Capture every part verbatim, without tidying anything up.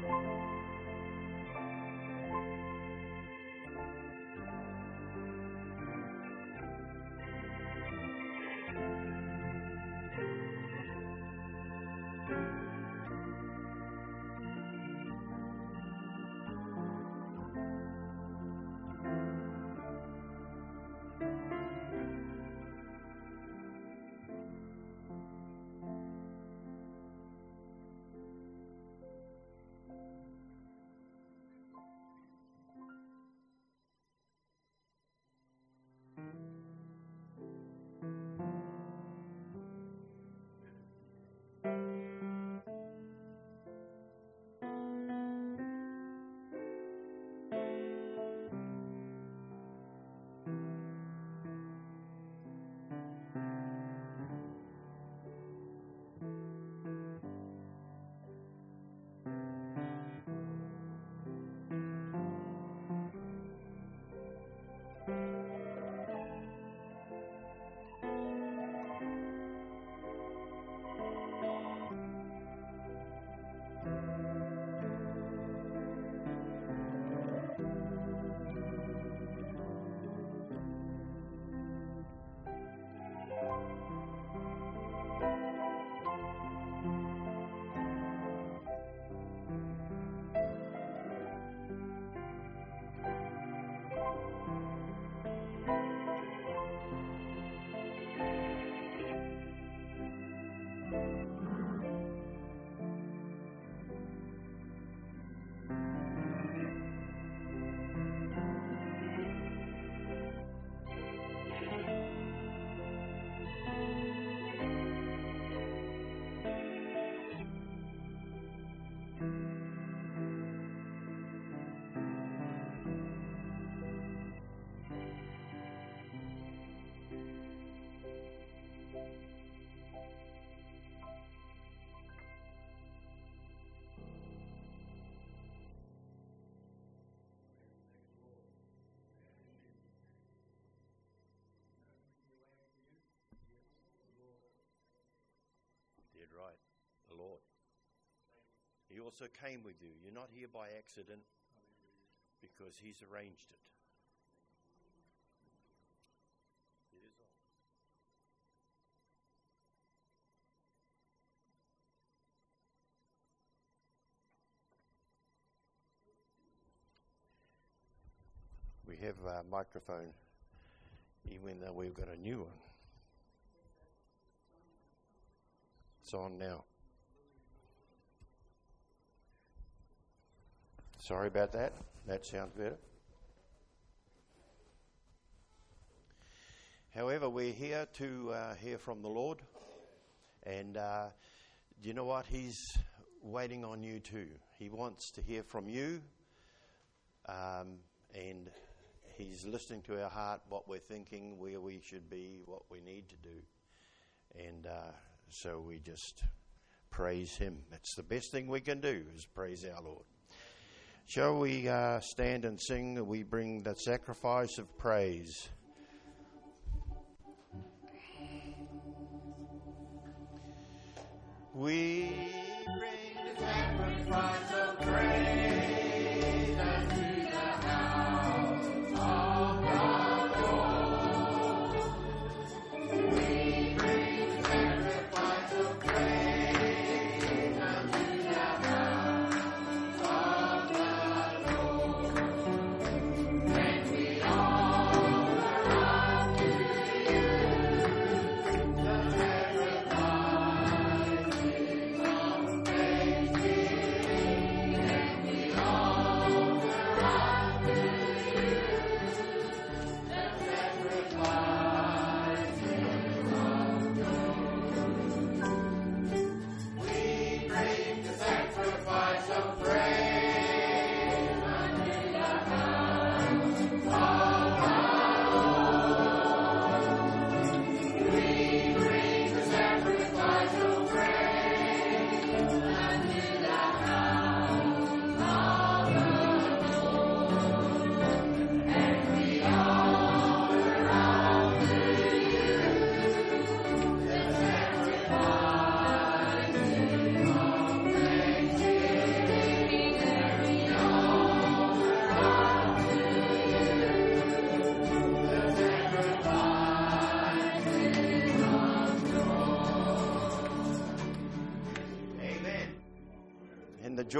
Right, the Lord. He also came with you. You're not here by accident, because He's arranged it. It is all. We have a microphone, even though we've got a new one. It's on now. Sorry about that. That sounds better. However, we're here to uh, hear from the Lord. And uh, you know what? He's waiting on you too. He wants to hear from you. Um, and He's listening to our heart, what we're thinking, where we should be, what we need to do. And uh, so we just praise Him. That's the best thing we can do, is praise our Lord. Shall we uh, stand and sing? We bring the sacrifice of praise. We bring the sacrifice of praise unto the house of the Lord. We bring the sacrifice of praise unto the house of the Lord. And we offer unto you the sacrifice.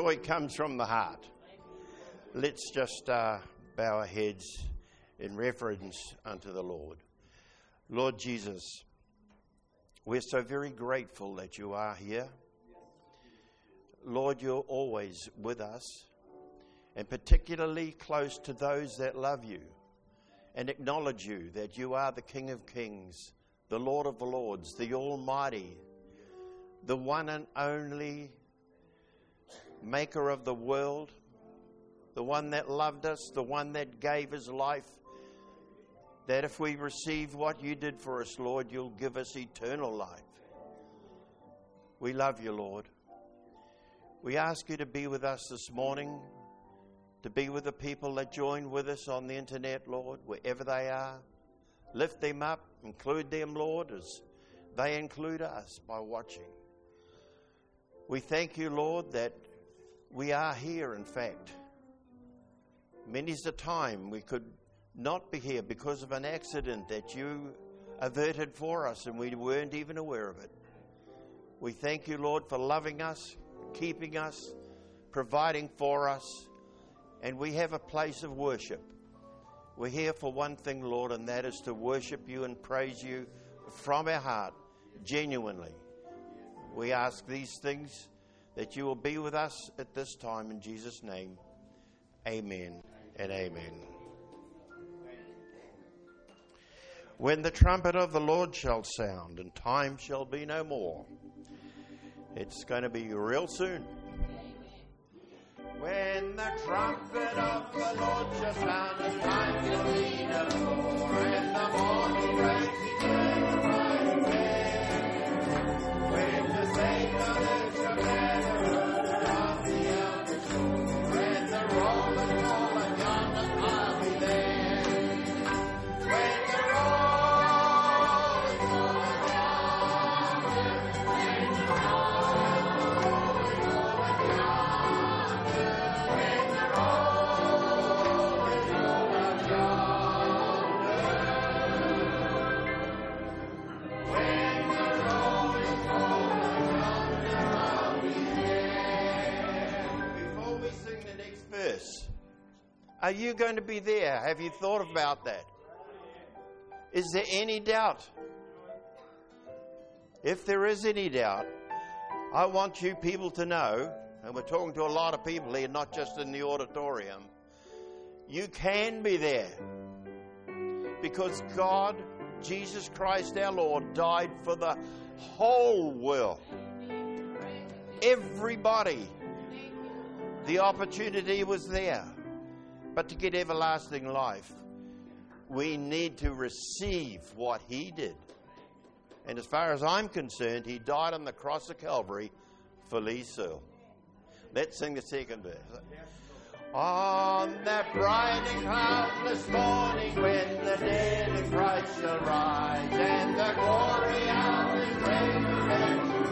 joy comes from the heart. Let's just uh, bow our heads in reverence unto the Lord. Lord Jesus, we're so very grateful that you are here. Lord, you're always with us, and particularly close to those that love you and acknowledge you, that you are the King of Kings, the Lord of the Lords, the Almighty, the one and only Maker of the world, the one that loved us, the one that gave his life, that if we receive what you did for us, Lord, you'll give us eternal life. We love you, Lord. We ask you to be with us this morning, to be with the people that join with us on the internet, Lord, wherever they are. Lift them up, include them, Lord, as they include us by watching. We thank you, Lord, that we are here, in fact. Many's the time we could not be here because of an accident that you averted for us and we weren't even aware of it. We thank you, Lord, for loving us, keeping us, providing for us, and we have a place of worship. We're here for one thing, Lord, and that is to worship you and praise you from our heart, genuinely. We ask these things, that you will be with us at this time in Jesus' name. Amen and amen. When the trumpet of the Lord shall sound and time shall be no more. It's going to be real soon. When the trumpet of the Lord shall sound and time shall be no more, and the morning breaks eternal bright, when the saints on earth shall gather around the elder shore, and the roll and call and yonder I'll be there. When the roll and call and yonder, when the roll and call and yonder, when the roll and call and yonder, when the roll and call and yonder, I'll be there. Before we sing the next verse, are you going to be there? Have you thought about that? Is there any doubt? If there is any doubt, I want you people to know, and we're talking to a lot of people here, not just in the auditorium, you can be there. Because God, Jesus Christ our Lord, died for the whole world. Everybody. The opportunity was there. But to get everlasting life, we need to receive what he did. And as far as I'm concerned, he died on the cross of Calvary for Lee Searle. Let's sing the second verse. On that bright and cloudless morning, when the dead in Christ shall rise, and the glory of his resurrection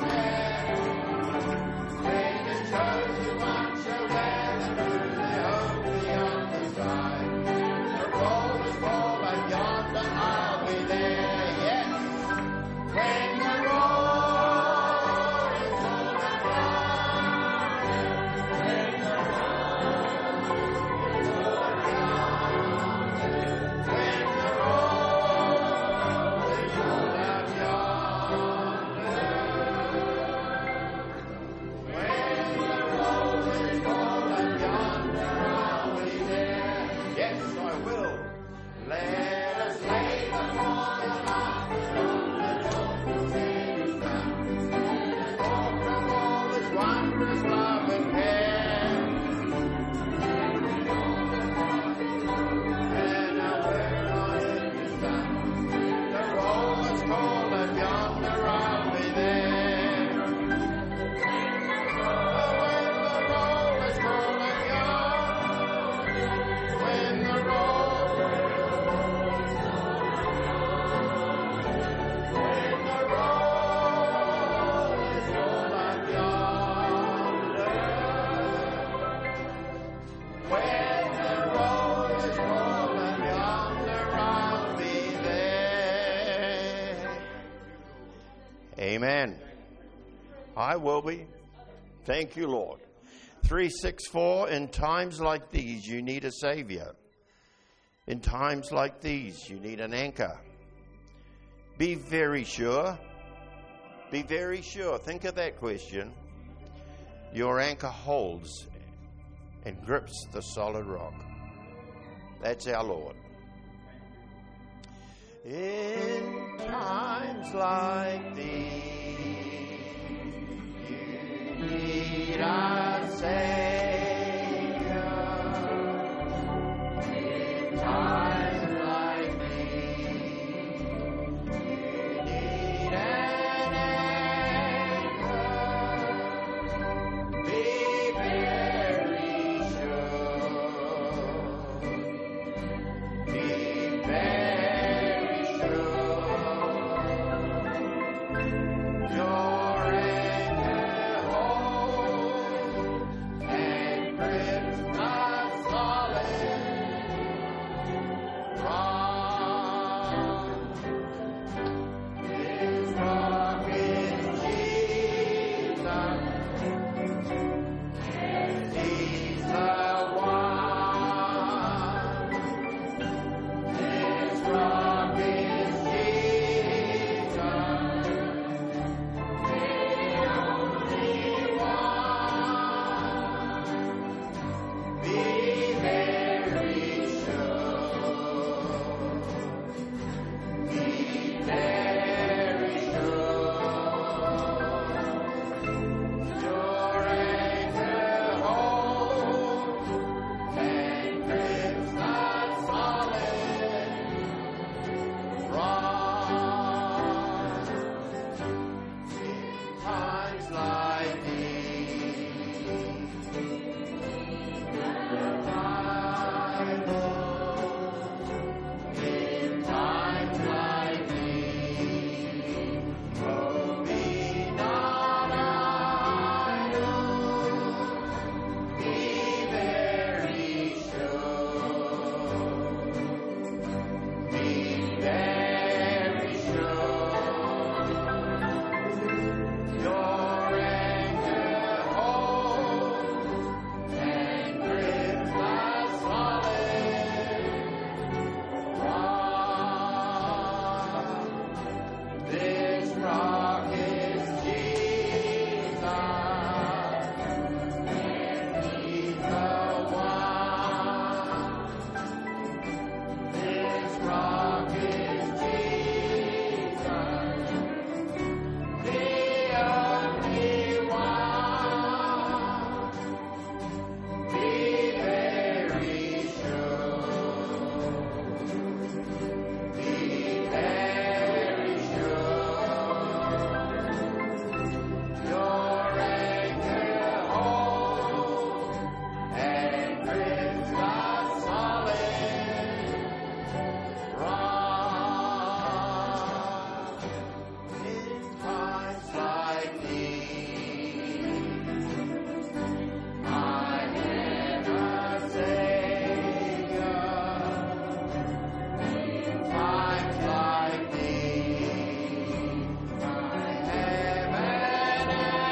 bear, when his chosen one shall gather through their hope beyond the sky, the roll is full and yonder I'll be there. Yes, when the roll is full and yonder, when the roll is full and yonder, when the roll is full and yonder, when the roll is full and yonder, I'll be there. Yes, I will. Let us lay before the mountain on the Lord his ground, and talk of all his wondrous love and care. And our work on earth is done. The roll is called and yonder I'll be there. When the roll is called and yonder, when the roll, when the roll is called and yonder, when the roll is called and yonder, I'll be there. Amen. I will be. Thank you, Lord. three six four, in times like these, you need a Savior. In times like these, you need an anchor. Be very sure. Be very sure. Think of that question. Your anchor holds and grips the solid rock. That's our Lord. In times like these, you need a Savior. In times like these, you need an anchor. Be very sure. Be very sure. Your anchor holds and grips the solid rock. This rock is Jesus, and He's the one. This rock is Jesus, the only one. Be very sure. Be very sure. Your anchor holds and grips the solid rock. In times like these, my Lord. In times like these, oh, be not idle. Be very sure. Be very sure. Your anchor holds and grips the solid rock. This rock is Jesus, and He's the one. This rock is Jesus, the only one. Be very sure. Be very sure. Your anchor holds and grips the solid rock. In times like these, I am a Savior. In times like these, I have an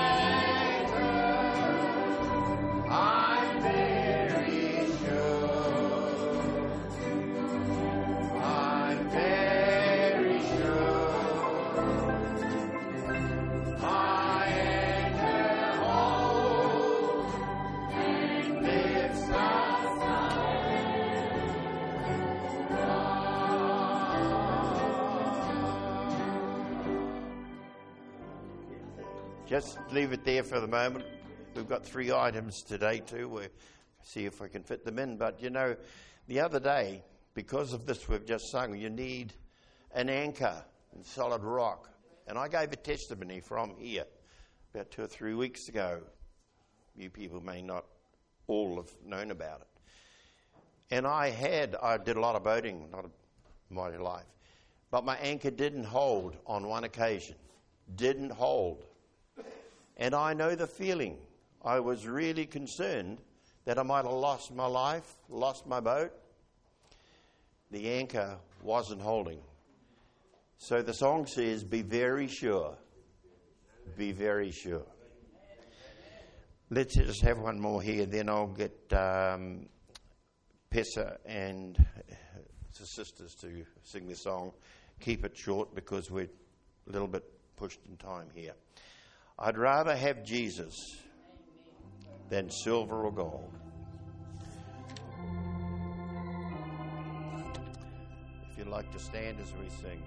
anchor. I'm very sure. I'm very sure. My anchor holds and lifts the solid rock. Just leave it there for the moment. We've got three items today too. We'll see if we can fit them in. But you know, the other day, because of this we've just sung, you need an anchor and solid rock. And I gave a testimony from here about two or three weeks ago. You people may not all have known about it. And I had, I did a lot of boating, not in my life. But my anchor didn't hold on one occasion. Didn't hold. And I know the feeling. I was really concerned that I might have lost my life, lost my boat. The anchor wasn't holding. So the song says, be very sure. Be very sure. let's just have one more here, then I'll get um, Pessa and the sisters to sing the song. Keep it short because we're a little bit pushed in time here. I'd rather have Jesus than silver or gold. If you'd like to stand as we sing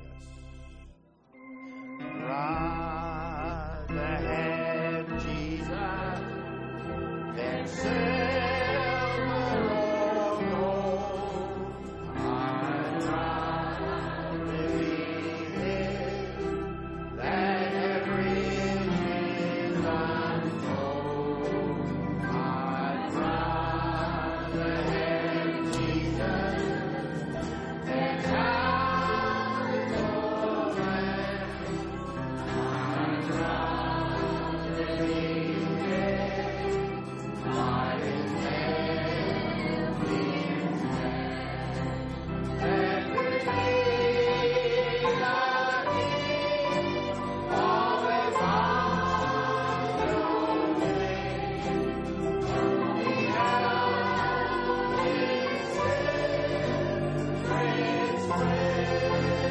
this. Rather have Jesus than silver or gold. I'd rather be his than have riches untold. I'd rather have Jesus than houses or land. I'd rather be his by his hand in hand than to be like him, always on your way. He held his secrets well.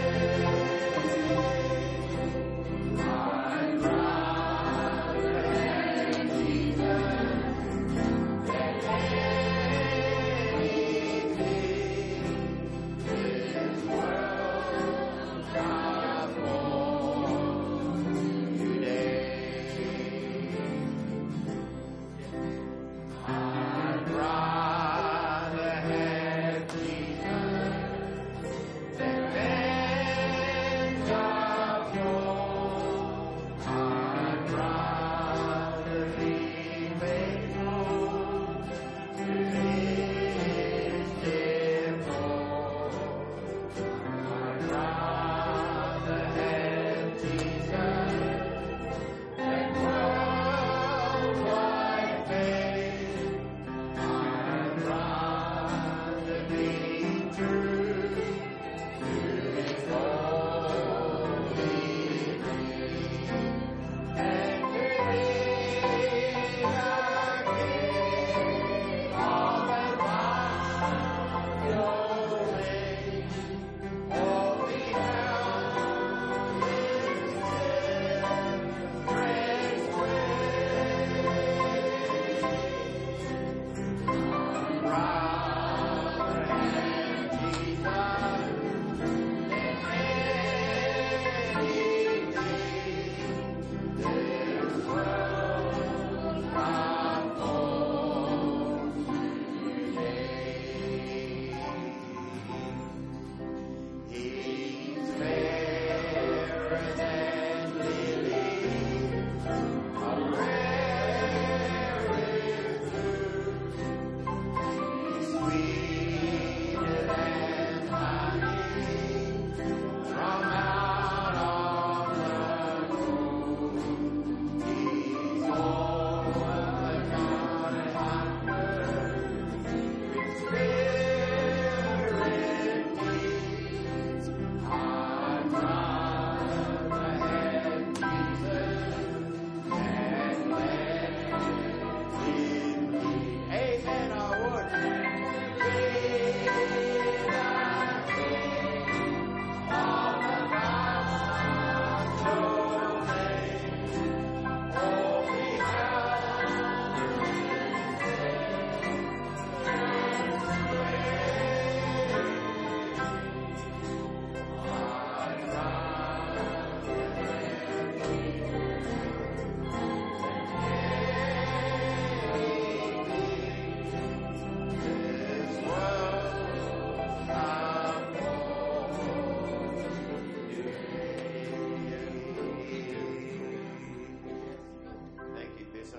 I'd rather have Jesus than anything this world got for today. I'd rather have Jesus than lands of gold. I'd rather be faithful to his dear cause. I'd rather have Jesus than worldwide fame. I'd rather be true to his holy name and to be like him, always on your way. All we have is grace I'd rather have Jesus than anything this world got for today. He's fairer than lilies of rarest dew. He's sweeter than honey from out of the comb. He's all the God and hunger with spirit needs. I'd rather have Jesus than land in me. Amen, I would. Be like him, all about your name. All we have I'd rather have Jesus than anything this world got for Thank you, Pessa.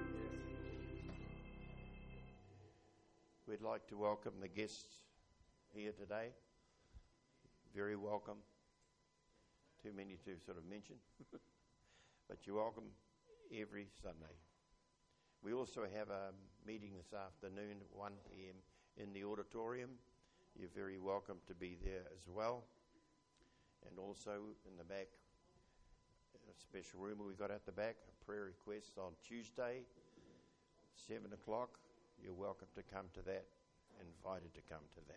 We'd like to welcome the guests here today. Very welcome. Too many to sort of mention, but you're welcome every Sunday. We also have a meeting this afternoon at one p.m. in the auditorium. You're very welcome to be there as well. And also in the back, a special room we got at the back, a prayer request on Tuesday seven o'clock, you're welcome to come to that, invited to come to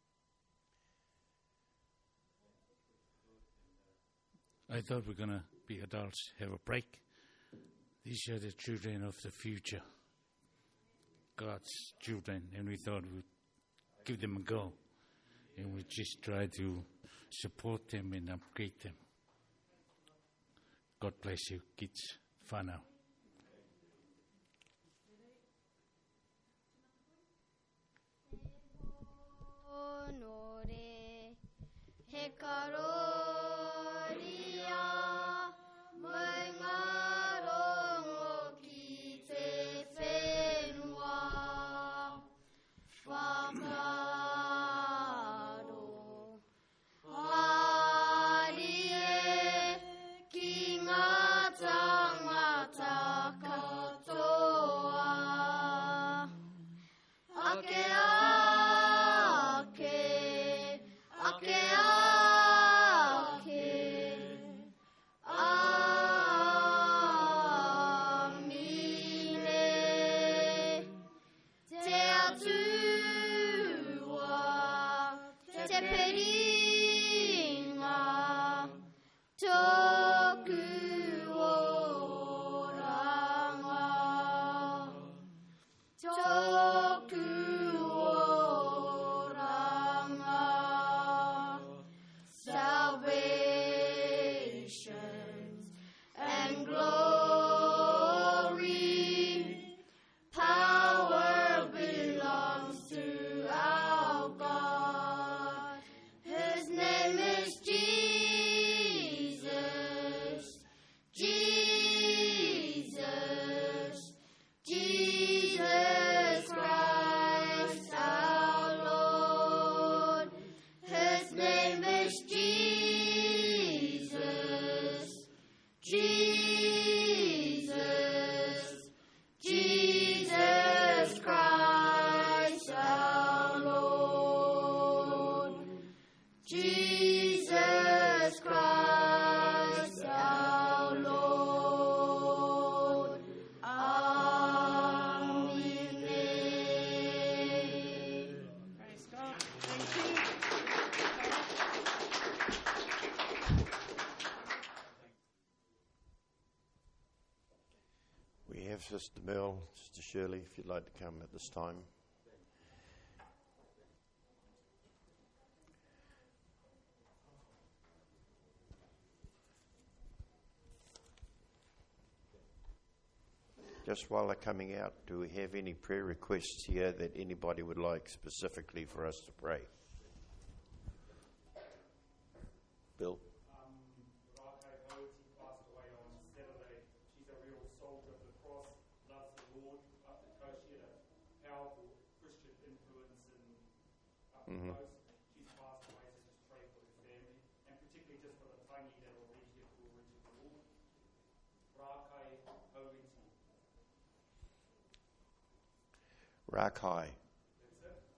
that. I thought we're going to be adults, have a break. These are the children of the future, God's children, and we thought we'd give them a go. And we just try to support them and upgrade them. God bless you, kids. Whanau. He karoria mai ngā rongo ki te whenua whakaro harie ki ngā tangata katoa ake ake ake Sister Merle, Sister Shirley, if you'd like to come at this time. Just while they're coming out, do we have any prayer requests here that anybody would like specifically for us to pray? Bill? Mm-hmm. She's passed away, so just pray for her family, and particularly just for the tangi that will be here for Richard the Lord. Rakai Hauiti. Rakai. That's it.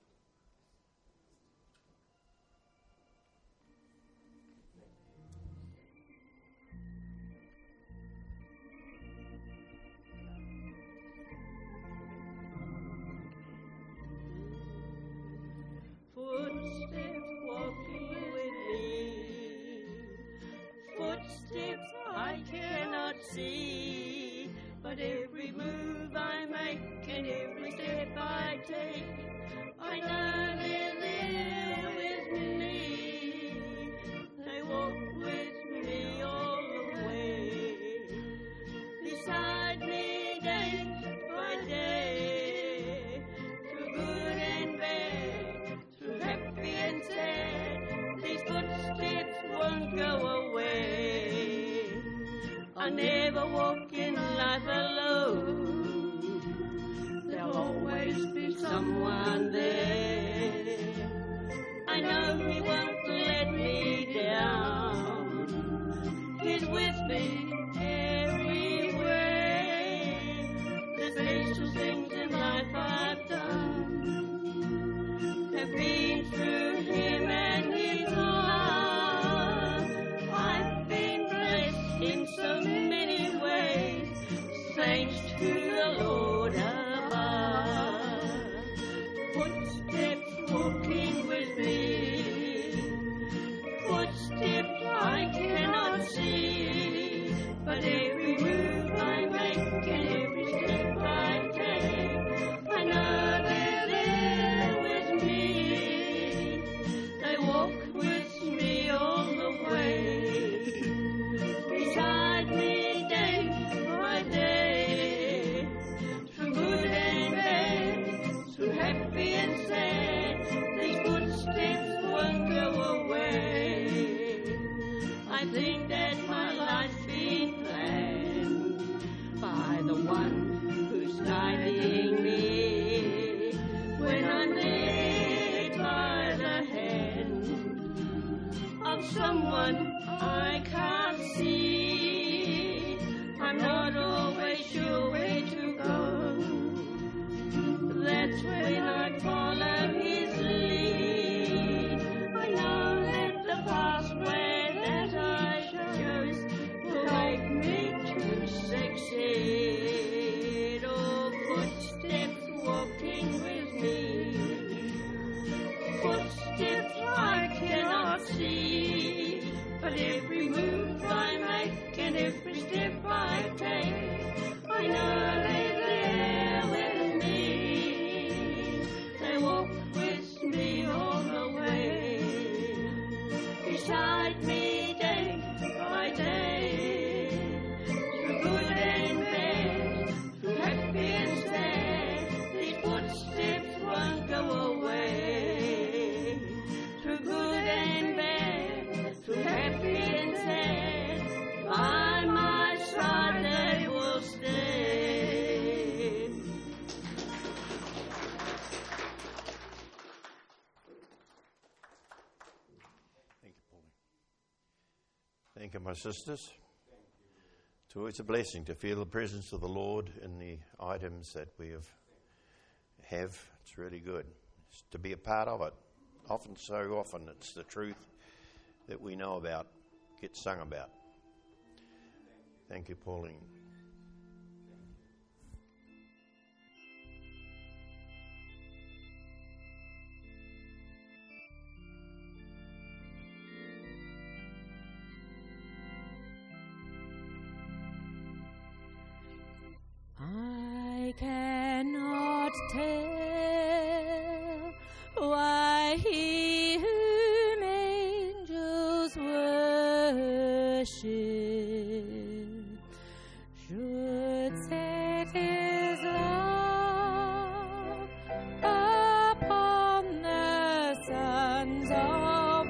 Footsteps walking with me, footsteps I cannot see, but every move I make and every step I take, I know they're there with me. They walk with me all the way, beside me day by day, through good and bad, through happy and sad. These footsteps won't go away. I never walk in life alone. There'll always be someone steps when I follow his lead. I know that the pathway that I chose will make me to succeed. Oh, footsteps walking with me, footsteps I cannot see, but every move I make and every step I take, I know they're there with me. They walk with me all the way, beside me day by day, through good and bad, through happy and sad. These footsteps won't go away. Through good and bad, through happy and sad, by my side they will stay. Thank you, Pauline. Thank you, my sisters. It's always a blessing to feel the presence of the Lord in the items that we have. have. It's really good. It's to be a part of it. Often, so often, it's the truth that we know about, gets sung about. Thank you, Pauline. I cannot tell why he whom angels worship should set his love upon the sons of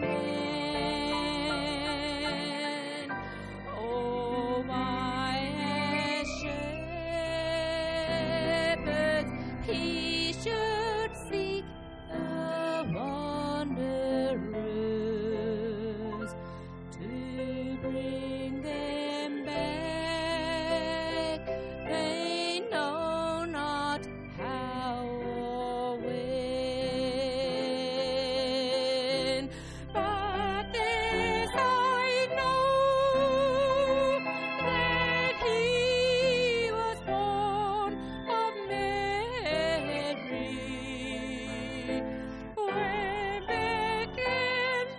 men. Oh, my shepherds, he should seek the wanderers to bring them back. They know not how or when, but this I know, that he was born of Mary, where Bethlehem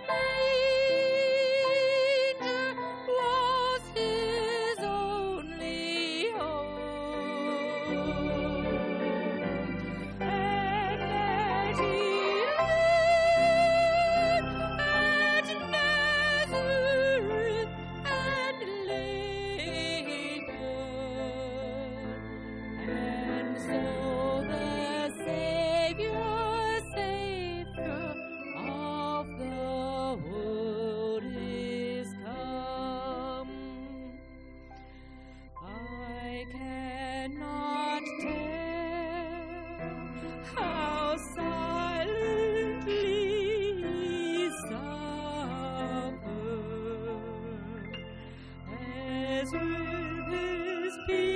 manger was his only home, and that he lived at Nazareth and labored, and so the Savior, Savior of the world is come. I cannot tell how silently he suffered, as with his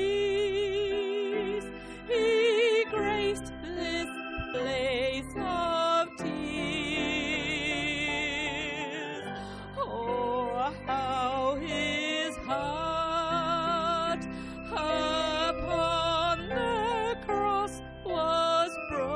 peace he graced this place of tears. Oh, how his heart upon the cross was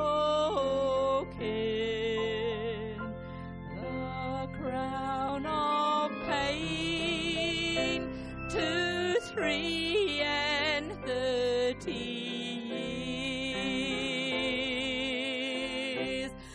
broken, the crown of pain to three and thirty years.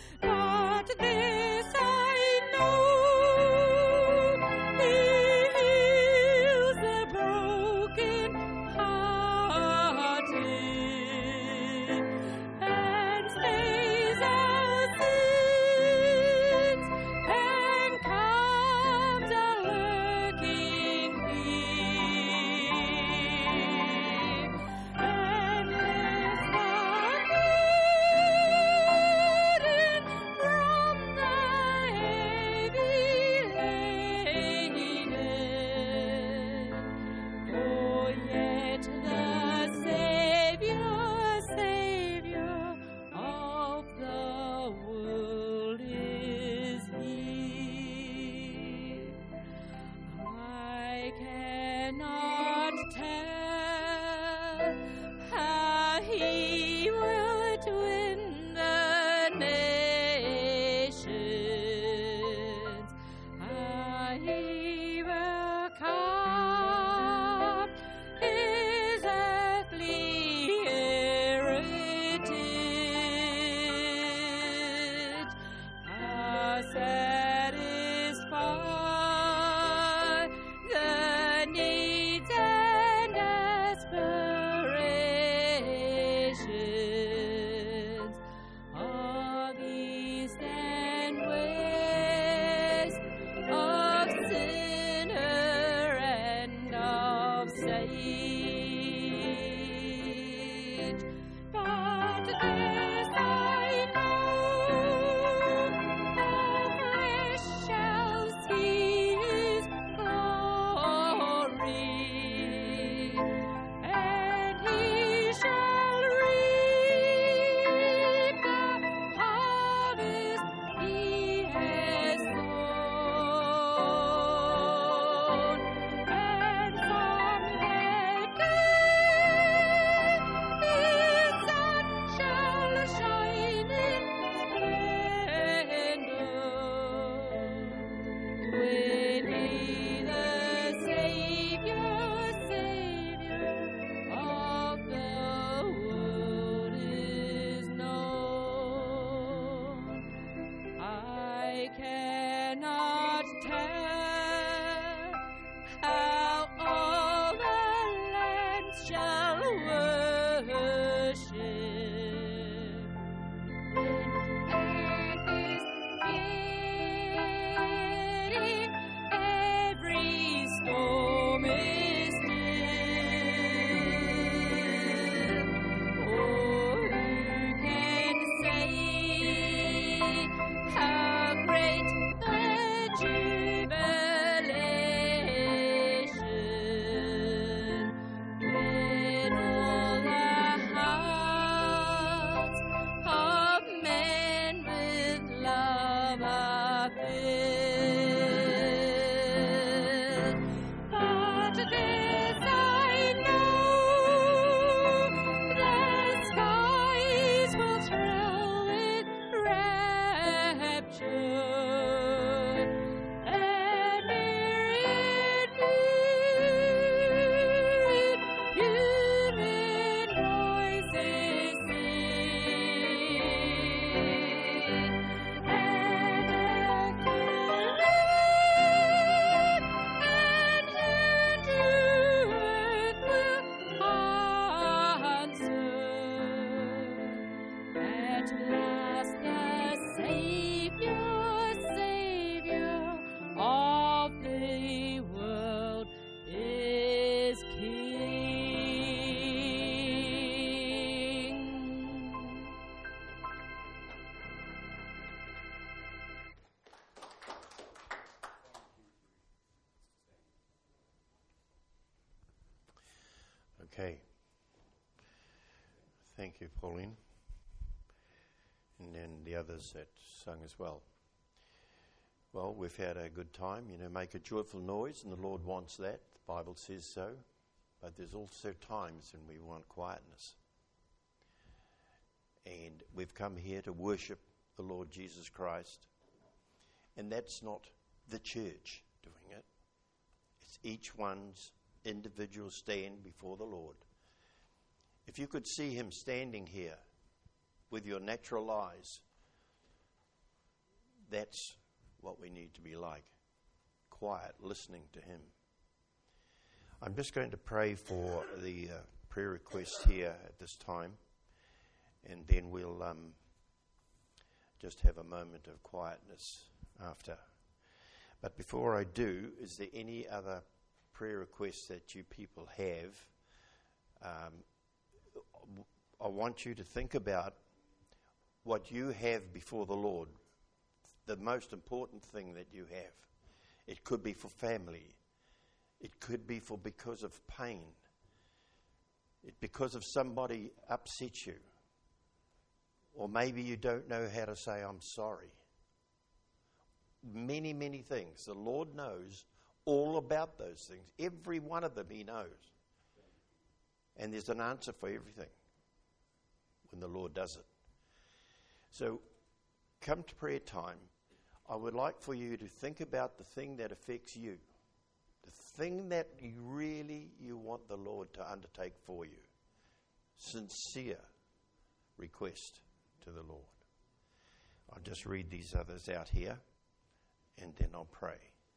Master, Savior, Savior of the world is King. Okay. Thank you, Pauline. And then the others that sung as well. Well, we've had a good time. You know, make a joyful noise, and the Lord wants that. The Bible says so. But there's also times when we want quietness. And we've come here to worship the Lord Jesus Christ. And that's not the church doing it. It's each one's individual stand before the Lord. If you could see him standing here with your natural eyes, that's what we need to be like. Quiet, listening to him. I'm just going to pray for the uh, prayer request here at this time, and then we'll um, just have a moment of quietness after. But before I do, is there any other prayer requests that you people have? Um, I want you to think about what you have before the Lord, the most important thing that you have. It could be for family. It could be for because of pain. It because of somebody upset you. Or maybe you don't know how to say, I'm sorry. Many, many things. The Lord knows all about those things. Every one of them he knows. And there's an answer for everything when the Lord does it. So, come to prayer time. I would like for you to think about the thing that affects you. The thing that you really you want the Lord to undertake for you. Sincere request to the Lord. I'll just read these others out here, and then I'll pray.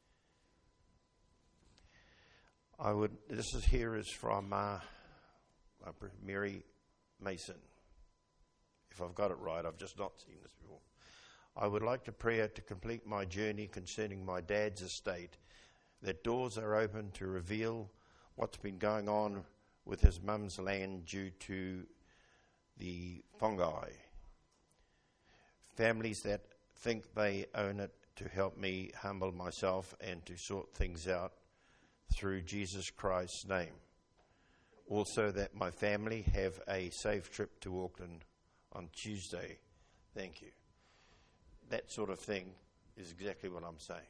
I would. This is here is from uh, Mary Mason. If I've got it right, I've just not seen this before. I would like to pray to complete my journey concerning my dad's estate, that doors are open to reveal what's been going on with his mum's land due to the fungi. Families that think they own it, to help me humble myself and to sort things out through Jesus Christ's name. Also that my family have a safe trip to Auckland on Tuesday. Thank you. That sort of thing is exactly what I'm saying.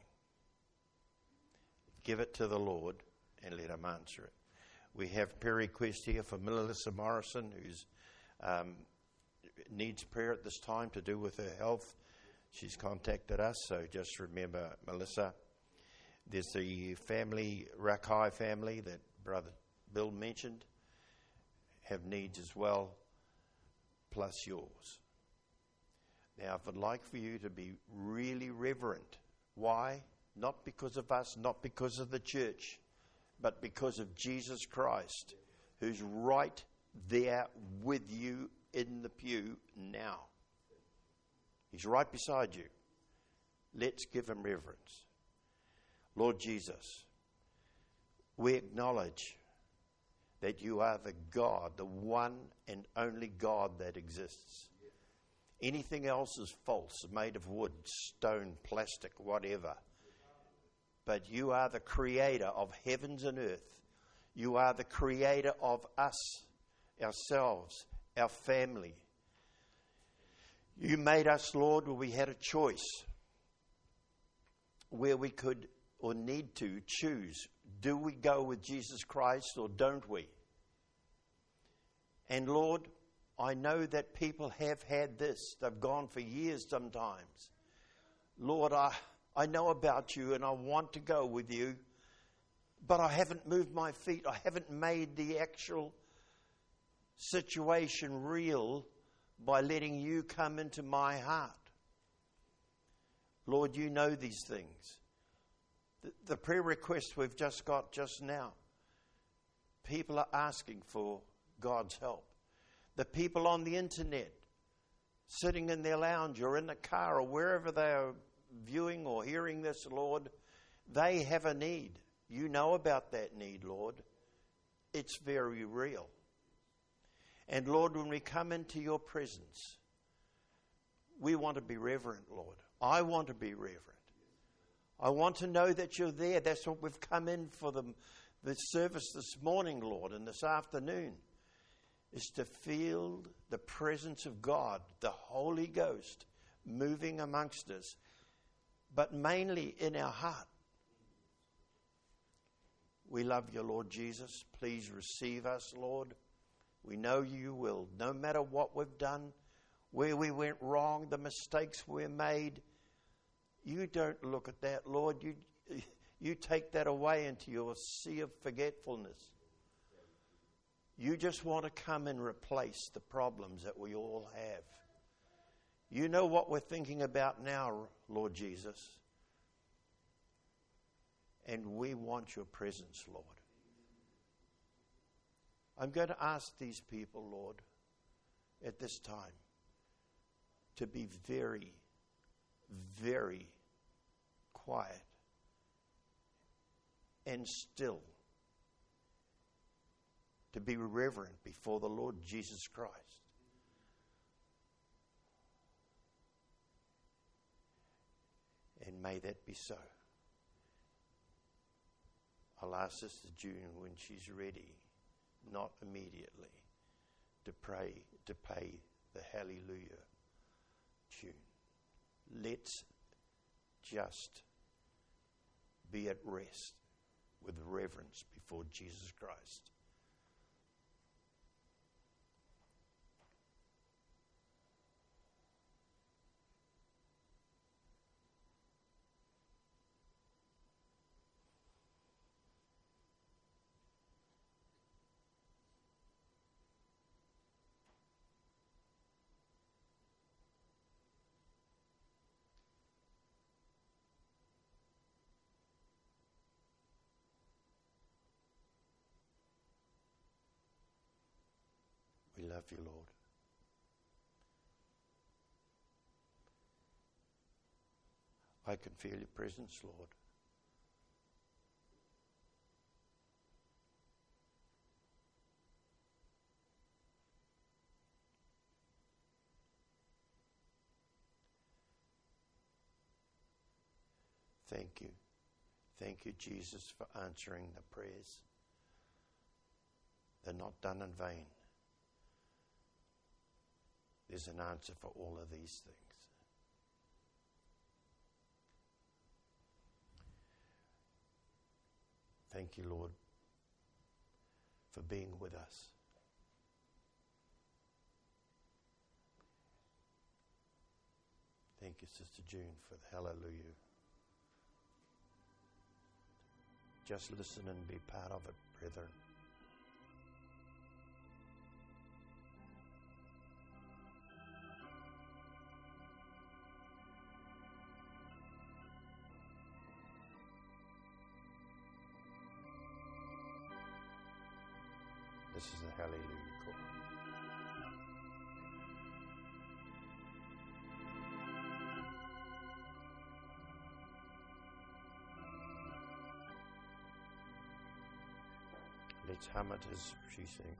Give it to the Lord and let him answer it. We have prayer request here for Melissa Morrison, who's um, needs prayer at this time to do with her health. She's contacted us, so just remember Melissa. There's the family, Rakai family, that Brother Bill mentioned, have needs as well, plus yours. Now, I would like for you to be really reverent. Why? Not because of us, not because of the church, but because of Jesus Christ, who's right there with you in the pew now. He's right beside you. Let's give him reverence. Lord Jesus, we acknowledge that you are the God, the one and only God that exists. Anything else is false, made of wood, stone, plastic, whatever. But you are the creator of heavens and earth. You are the creator of us, ourselves, our family. You made us, Lord, where we had a choice, where we could or need to choose. Do we go with Jesus Christ or don't we? And Lord, I know that people have had this. They've gone for years sometimes. Lord, I, I know about you and I want to go with you, but I haven't moved my feet. I haven't made the actual situation real by letting you come into my heart. Lord, you know these things. The, the prayer request we've just got just now, people are asking for God's help. The people on the internet sitting in their lounge or in the car or wherever they are viewing or hearing this, Lord, they have a need. You know about that need, Lord. It's very real. And Lord, when we come into your presence, we want to be reverent, Lord. I want to be reverent. I want to know that you're there. That's what we've come in for the, the service this morning, Lord, and this afternoon, is to feel the presence of God, the Holy Ghost, moving amongst us, but mainly in our heart. We love you, Lord Jesus. Please receive us, Lord. We know you will. No matter what we've done, where we went wrong, the mistakes we made, you don't look at that, Lord. You, you take that away into your sea of forgetfulness. You just want to come and replace the problems that we all have. You know what we're thinking about now, Lord Jesus. And we want your presence, Lord. I'm going to ask these people, Lord, at this time, to be very, very quiet and still, to be reverent before the Lord Jesus Christ. And may that be so. I'll ask Sister June when she's ready, not immediately, to pray, to pay the Hallelujah tune. Let's just be at rest with reverence before Jesus Christ. We love you, Lord. I can feel your presence, Lord. Thank you. Thank you, Jesus, for answering the prayers. They're not done in vain. There's an answer for all of these things. Thank you, Lord, for being with us. Thank you, Sister June, for the hallelujah. Just listen and be part of it, brethren. This is the Hallelujah call. Let's hum it as she sings.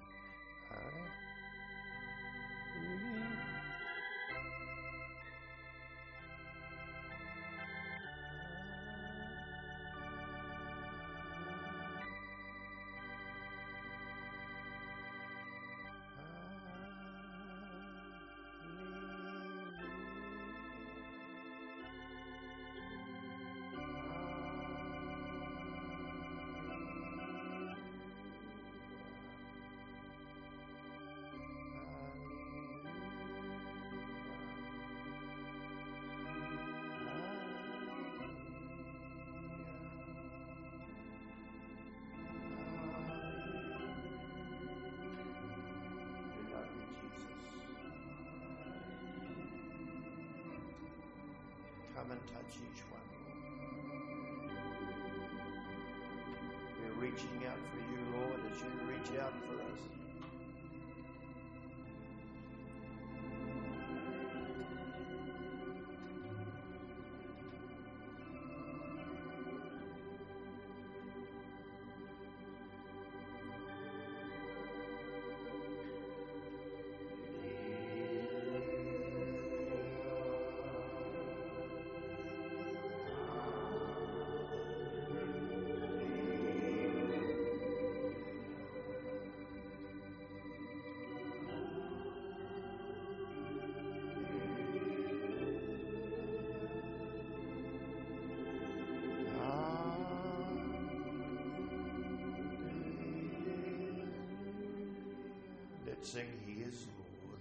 Come and touch each one. We're reaching out for you, Lord, as you reach out for us. sing, He is Lord.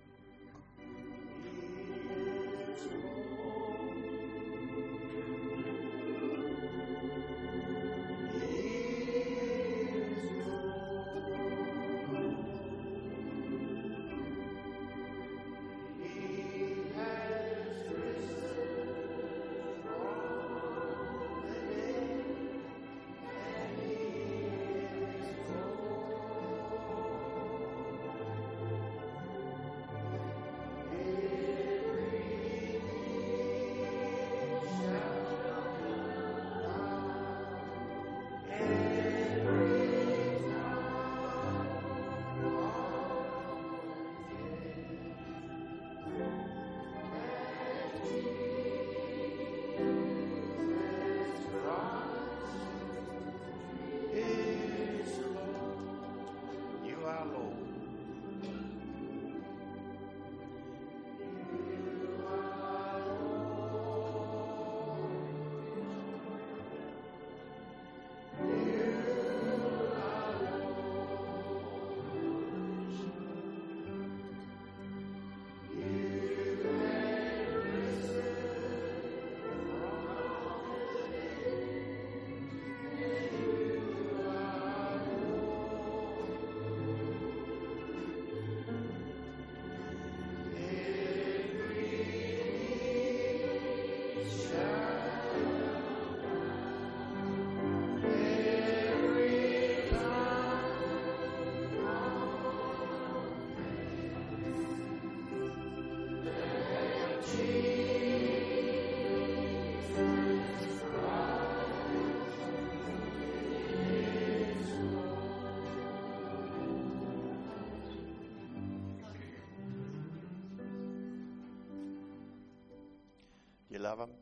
You love Him?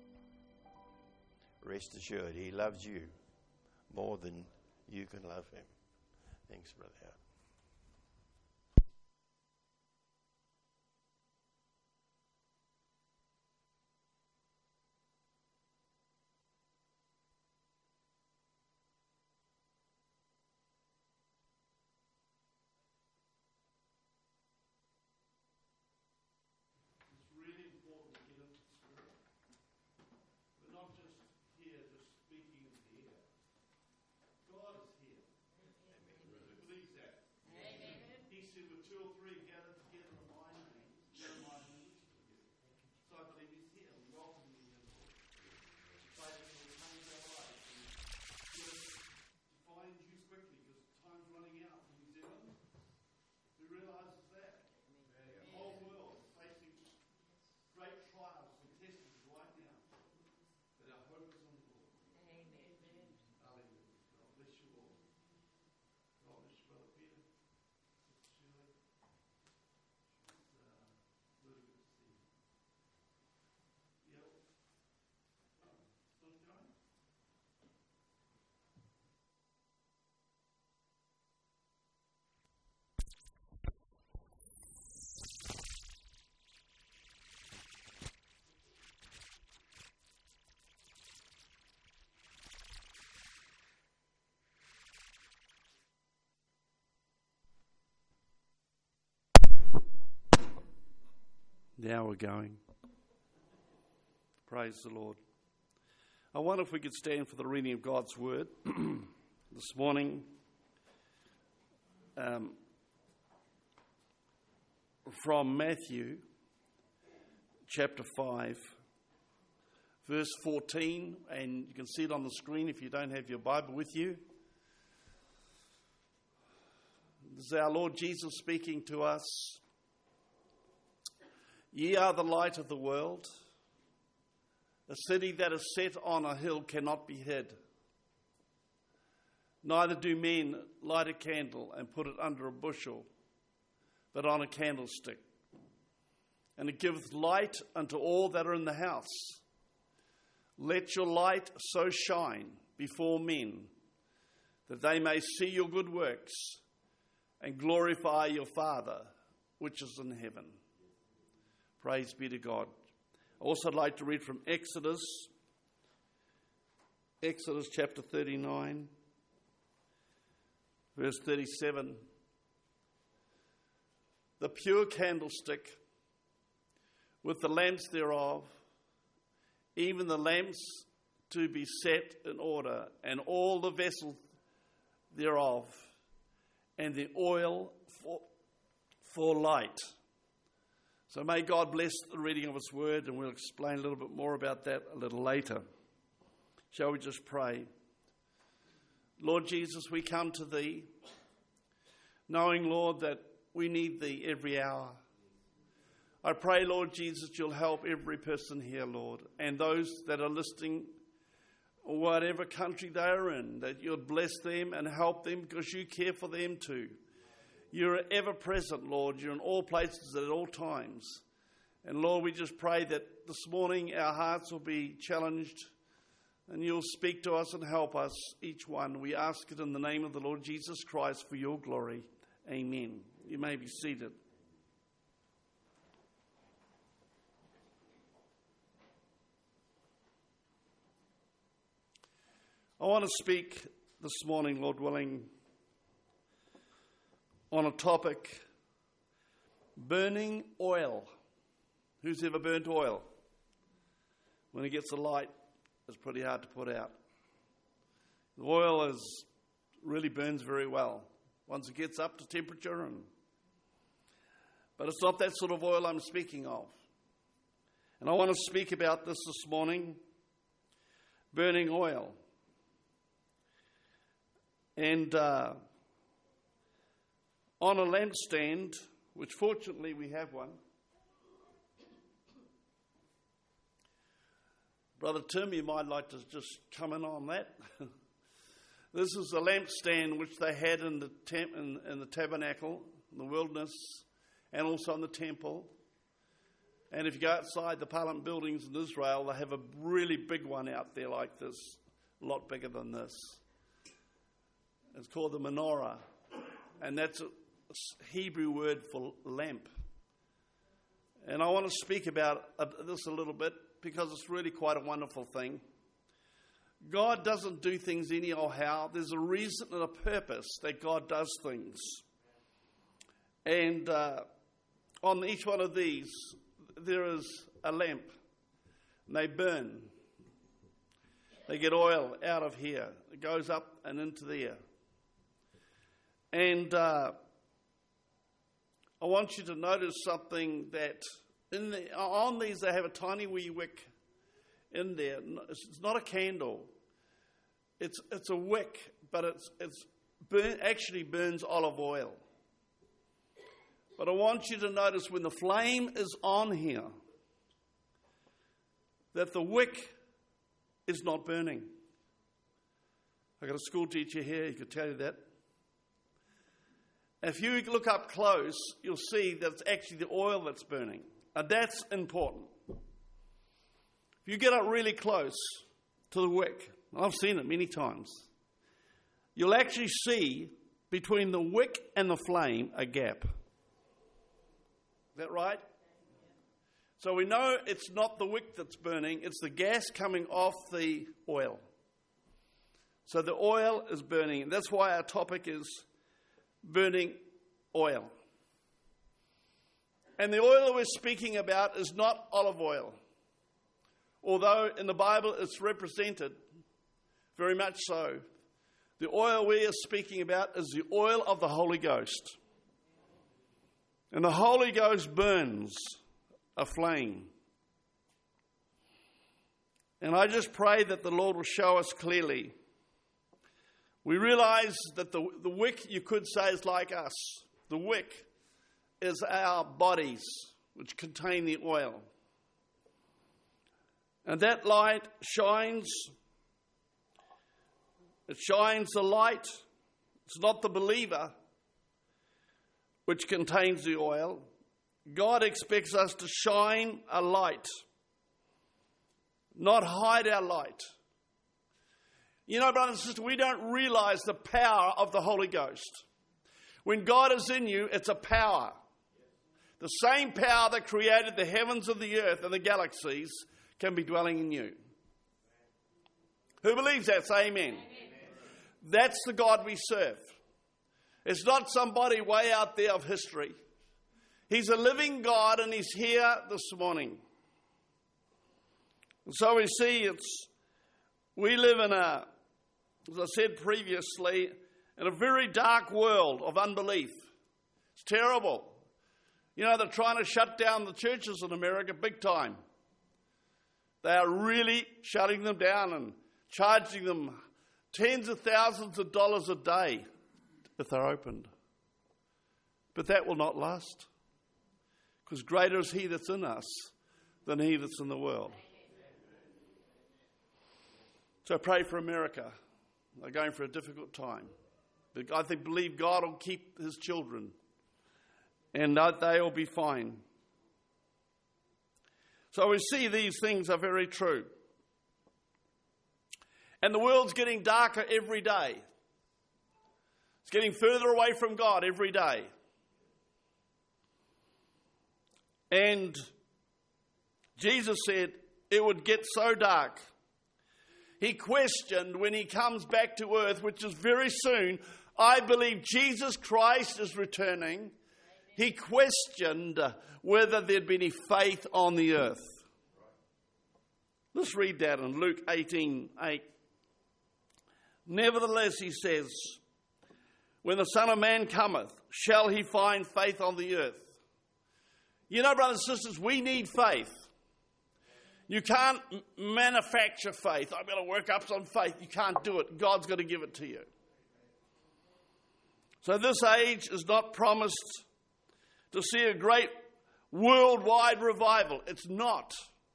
Rest assured, He loves you more than you can love Him. Thanks, Brother Howard. Now we're going. Praise the Lord. I wonder if we could stand for the reading of God's Word this morning. Um, from Matthew chapter five, verse fourteen, and you can see it on the screen if you don't have your Bible with you. This is our Lord Jesus speaking to us. Ye are the light of the world. A city that is set on a hill cannot be hid. Neither do men light a candle and put it under a bushel, but on a candlestick. And it giveth light unto all that are in the house. Let your light so shine before men, that they may see your good works and glorify your Father which is in heaven. Praise be to God. I also like to read from Exodus, Exodus chapter thirty-nine, verse thirty-seven. the pure candlestick with the lamps thereof, even the lamps to be set in order, and all the vessels thereof, and the oil for, for light. So may God bless the reading of his word, and we'll explain a little bit more about that a little later. Shall we just pray? Lord Jesus, we come to thee, knowing, Lord, that we need thee every hour. I pray, Lord Jesus, you'll help every person here, Lord, and those that are listening, whatever country they are in, that you'll bless them and help them because you care for them too. You're ever present, Lord. You're in all places at all times. And Lord, we just pray that this morning our hearts will be challenged and you'll speak to us and help us, each one. We ask it in the name of the Lord Jesus Christ for your glory. Amen. You may be seated. I want to speak this morning, Lord willing, on a topic, burning oil. Who's ever burnt oil? When it gets a light, it's pretty hard to put out. The oil is really burns very well once it gets up to temperature. And, but it's not that sort of oil I'm speaking of. And I want to speak about this this morning, burning oil. And uh, on a lampstand, which fortunately we have one. Brother Tim, you might like to just come in on that. This is a lampstand which they had in the, temp- in, in the tabernacle, in the wilderness, and also in the temple. And if you go outside the Parliament buildings in Israel, they have a really big one out there like this, a lot bigger than this. It's called the menorah, and that's a Hebrew word for lamp. And I want to speak about this a little bit because it's really quite a wonderful thing. God doesn't do things any old how. There's a reason and a purpose that God does things. And uh, on each one of these, there is a lamp, and they burn. They get oil out of here. It goes up and into there. And uh, I want you to notice something that in the, on these they have a tiny wee wick in there. It's not a candle. It's it's a wick, but it's it's burn, actually burns olive oil. But I want you to notice when the flame is on here, that the wick is not burning. I got a school teacher here, he could tell you that. If you look up close, you'll see that it's actually the oil that's burning. And that's important. If you get up really close to the wick, I've seen it many times, you'll actually see between the wick and the flame a gap. Is that right? So we know it's not the wick that's burning, it's the gas coming off the oil. So the oil is burning. And that's why our topic is burning oil. And the oil that we're speaking about is not olive oil. Although in the Bible it's represented very much so. The oil we are speaking about is the oil of the Holy Ghost. And the Holy Ghost burns a flame. And I just pray that the Lord will show us clearly. We realize that the, the wick, you could say, is like us. The wick is our bodies, which contain the oil. And that light shines. It shines the light. It's not the believer which contains the oil. God expects us to shine a light, not hide our light. You know, brothers and sisters, we don't realize the power of the Holy Ghost. When God is in you, it's a power. The same power that created the heavens and the earth and the galaxies can be dwelling in you. Who believes that? Say amen. Amen. That's the God we serve. It's not somebody way out there of history. He's a living God, and he's here this morning. And so we see it's, we live in a, as I said previously, in a very dark world of unbelief. It's terrible. You know, they're trying to shut down the churches in America big time. They are really shutting them down and charging them tens of thousands of dollars a day if they're opened. But that will not last, because greater is he that's in us than he that's in the world. So pray for America. They're going for a difficult time. But I think, believe God will keep his children, and they will be fine. So we see these things are very true. And the world's getting darker every day. It's getting further away from God every day. And Jesus said it would get so dark. He questioned when he comes back to earth, which is very soon. I believe Jesus Christ is returning. He questioned whether there'd be any faith on the earth. Let's read that in Luke eighteen eight. Nevertheless, he says, when the Son of Man cometh, shall he find faith on the earth? You know, brothers and sisters, we need faith. You can't manufacture faith. I've got to work up some faith. You can't do it. God's got to give it to you. So this age is not promised to see a great worldwide revival. It's not.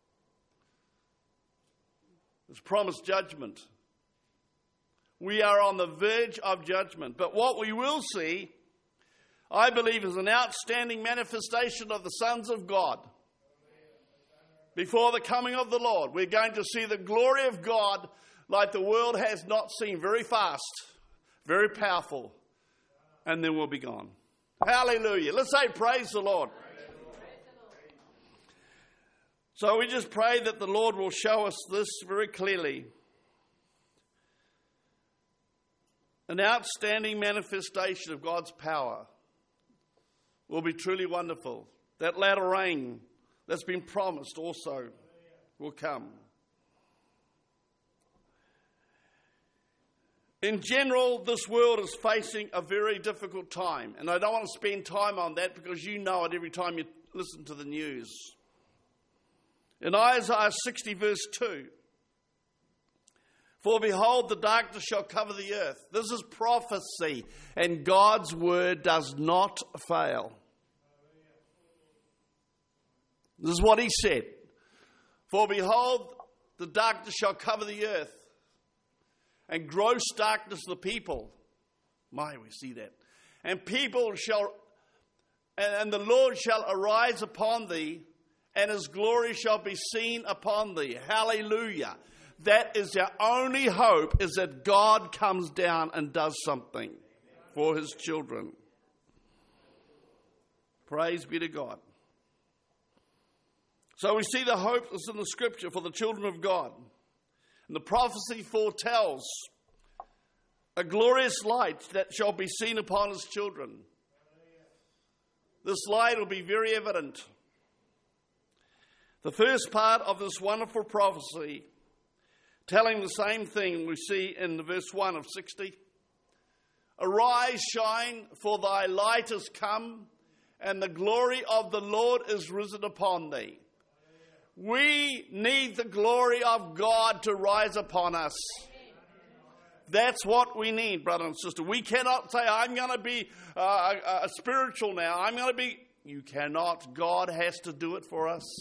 It's promised judgment. We are on the verge of judgment. But what we will see, I believe, is an outstanding manifestation of the sons of God. Before the coming of the Lord, we're going to see the glory of God like the world has not seen. Very fast, very powerful, and then we'll be gone. Hallelujah. Let's say praise the Lord. So we just pray that the Lord will show us this very clearly. An outstanding manifestation of God's power will be truly wonderful. That latter rain that's been promised also will come. In general, this world is facing a very difficult time. And I don't want to spend time on that because you know it every time you listen to the news. In Isaiah sixty verse two, for behold, the darkness shall cover the earth. This is prophecy, and God's word does not fail. This is what he said. For behold, the darkness shall cover the earth, and gross darkness the people. My, we see that. And people shall, and the Lord shall arise upon thee, and his glory shall be seen upon thee. Hallelujah. That is our only hope, is that God comes down and does something for his children. Praise be to God. So we see the hope that's in the scripture for the children of God. And the prophecy foretells a glorious light that shall be seen upon his children. This light will be very evident. The first part of this wonderful prophecy, telling the same thing we see in the verse one of sixty. Arise, shine, for thy light is come, and the glory of the Lord is risen upon thee. We need the glory of God to rise upon us. That's what we need, brother and sister. We cannot say, I'm going to be uh, a, a spiritual now. I'm going to be... You cannot. God has to do it for us.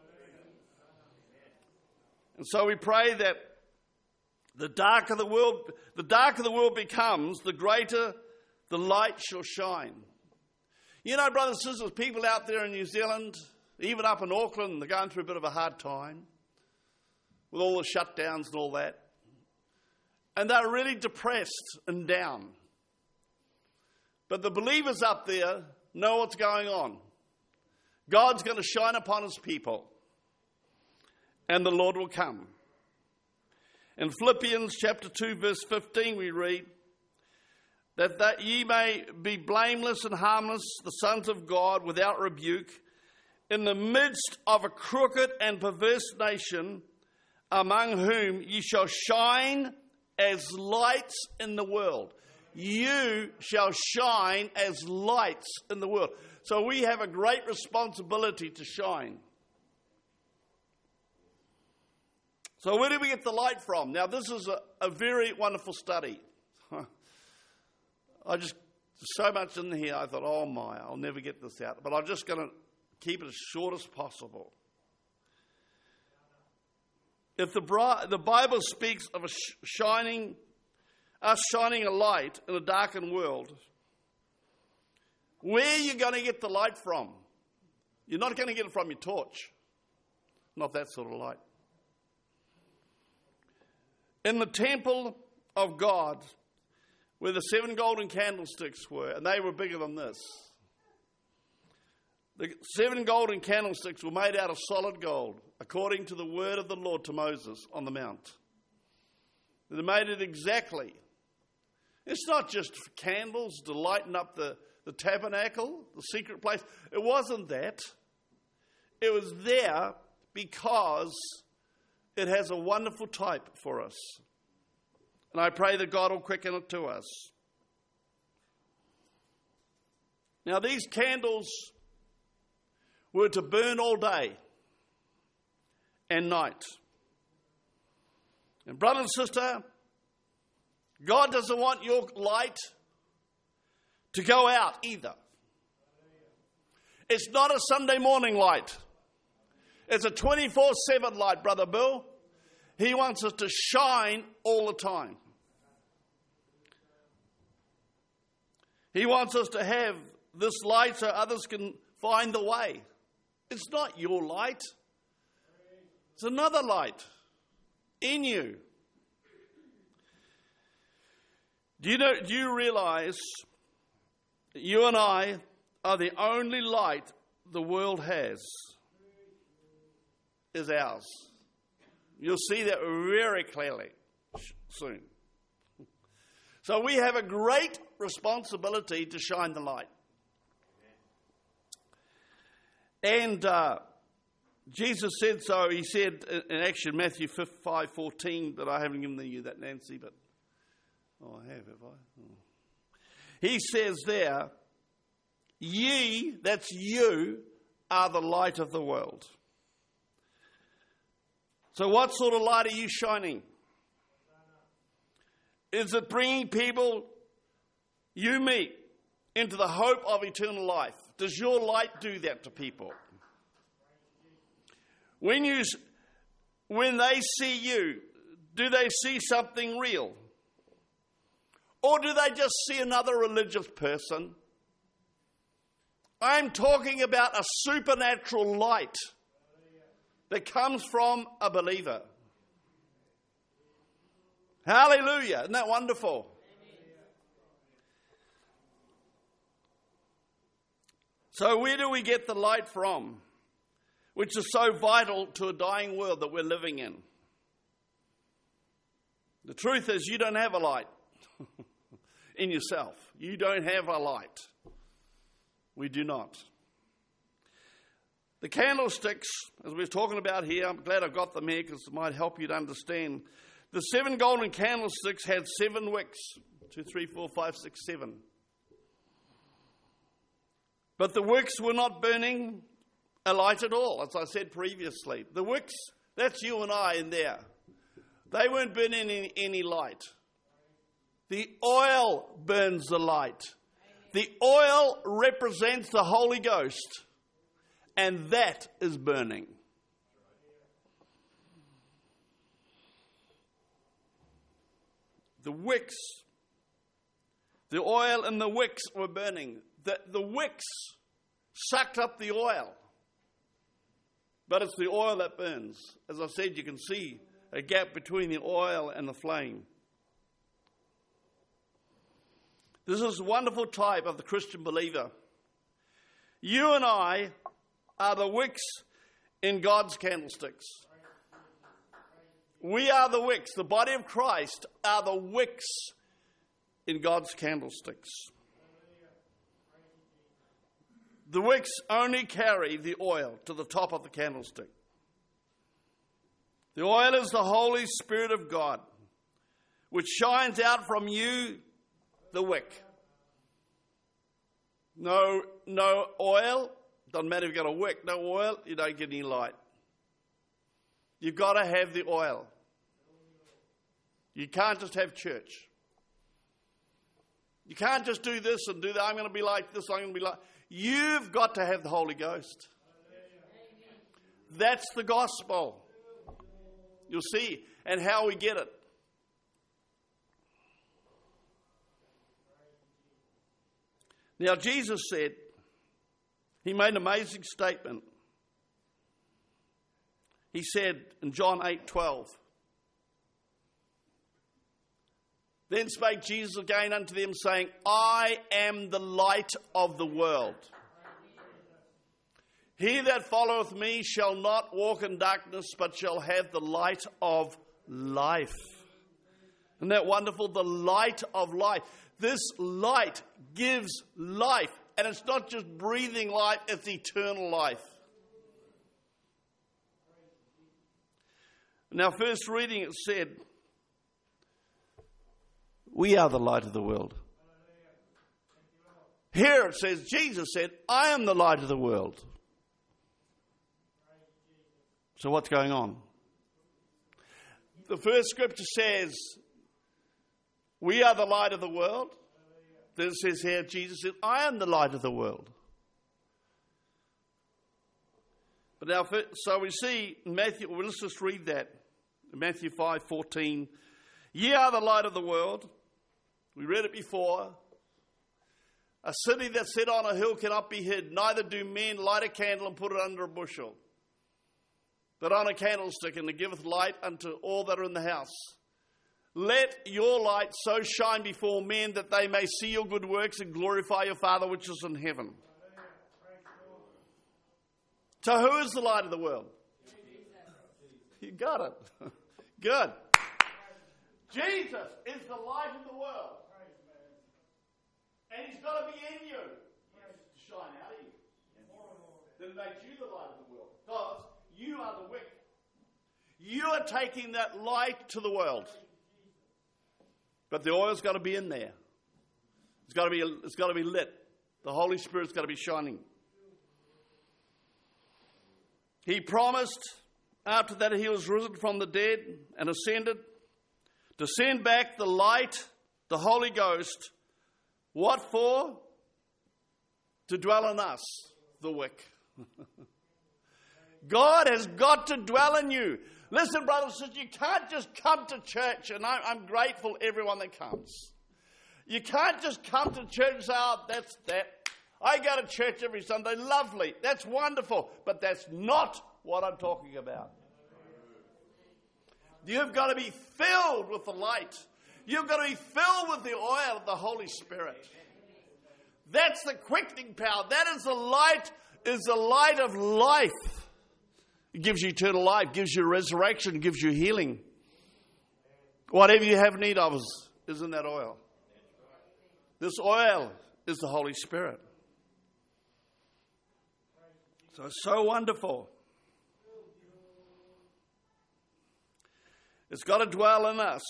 And so we pray that the darker the world, the darker the world becomes, the greater the light shall shine. You know, brothers and sisters, people out there in New Zealand, even up in Auckland, they're going through a bit of a hard time with all the shutdowns and all that. And they're really depressed and down. But the believers up there know what's going on. God's going to shine upon his people, and the Lord will come. In Philippians chapter two, verse fifteen, we read, that, that ye may be blameless and harmless, the sons of God, without rebuke, in the midst of a crooked and perverse nation, among whom ye shall shine as lights in the world. You shall shine as lights in the world. So we have a great responsibility to shine. So where do we get the light from? Now, this is a, a very wonderful study. I just, so much in here, I thought, oh my, I'll never get this out. But I'm just going to keep it as short as possible. If the, bri- the Bible speaks of a sh- shining, us shining a light in a darkened world, where are you going to get the light from? You're not going to get it from your torch. Not that sort of light. In the temple of God, where the seven golden candlesticks were, and they were bigger than this. The seven golden candlesticks were made out of solid gold, according to the word of the Lord to Moses on the mount. They made it exactly. It's not just for candles to lighten up the, the tabernacle, the secret place. It wasn't that. It was there because it has a wonderful type for us. And I pray that God will quicken it to us. Now, these candles were to burn all day and night. And brother and sister, God doesn't want your light to go out either. It's not a Sunday morning light. It's a twenty-four seven light, Brother Bill. He wants us to shine all the time. He wants us to have this light so others can find the way. It's not your light. It's another light in you. Do you know, do you realize that you and I are the only light the world has? Is ours. You'll see that very clearly soon. So we have a great responsibility to shine the light. And uh, Jesus said so. He said in actually Matthew five fourteen, that I haven't given you that, Nancy, but oh, I have, have I? Oh. He says there, ye, that's you, are the light of the world. So what sort of light are you shining? Is it bringing people, you, me, into the hope of eternal life? Does your light do that to people? When you, when they see you, do they see something real? Or do they just see another religious person? I'm talking about a supernatural light that comes from a believer. Hallelujah. Isn't that wonderful? So where do we get the light from, which is so vital to a dying world that we're living in? The truth is, you don't have a light in yourself. You don't have a light. We do not. The candlesticks, as we were talking about here, I'm glad I've got them here because it might help you to understand. The seven golden candlesticks had seven wicks. Two, three, four, five, six, seven. But the wicks were not burning a light at all, as I said previously. The wicks, that's you and I in there. They weren't burning any, any light. The oil burns the light. The oil represents the Holy Ghost. And that is burning. The wicks, the oil in the wicks were burning. The, the wicks sucked up the oil. But it's the oil that burns. As I said, you can see a gap between the oil and the flame. This is a wonderful type of the Christian believer. You and I are the wicks in God's candlesticks. We are the wicks. The body of Christ are the wicks in God's candlesticks. The wicks only carry the oil to the top of the candlestick. The oil is the Holy Spirit of God, which shines out from you, the wick. No, no oil, doesn't matter if you've got a wick, no oil, you don't get any light. You've got to have the oil. You can't just have church. You can't just do this and do that. I'm going to be like this, I'm going to be like... You've got to have the Holy Ghost. That's the gospel. You'll see, and how we get it. Now, Jesus said, he made an amazing statement. He said in John eight twelve, then spake Jesus again unto them, saying, I am the light of the world. He that followeth me shall not walk in darkness, but shall have the light of life. Isn't that wonderful? The light of life. This light gives life. And it's not just breathing life, it's eternal life. Now, first reading it said, we are the light of the world. Here it says, Jesus said, I am the light of the world. So what's going on? The first scripture says, we are the light of the world. Then it says here, Jesus said, I am the light of the world. But now, so we see in Matthew, well, let's just read that. Matthew five fourteen. Ye are the light of the world. We read it before. A city that's set on a hill cannot be hid. Neither do men light a candle and put it under a bushel, but on a candlestick, and it giveth light unto all that are in the house. Let your light so shine before men that they may see your good works and glorify your Father which is in heaven. So who is the light of the world? You got it. Good. Jesus is the light of the world. And he's got to be in you to shine out of you. Then it makes you the light of the world. Because you are the wick. You are taking that light to the world. But the oil's got to be in there. It's got to be, it's got to be lit. The Holy Spirit's got to be shining. He promised after that he was risen from the dead and ascended to send back the light, the Holy Ghost. What for? To dwell in us, the wick. God has got to dwell in you. Listen, brothers and sisters, you can't just come to church, and I, I'm grateful everyone that comes. You can't just come to church and say, oh, that's that. I go to church every Sunday. Lovely. That's wonderful. But that's not what I'm talking about. You've got to be filled with the light. You've got to be filled with the oil of the Holy Spirit. That's the quickening power. That is the light, is the light of life. It gives you eternal life, gives you resurrection, gives you healing. Whatever you have need of is, is in that oil. This oil is the Holy Spirit. So it's so wonderful. It's got to dwell in us.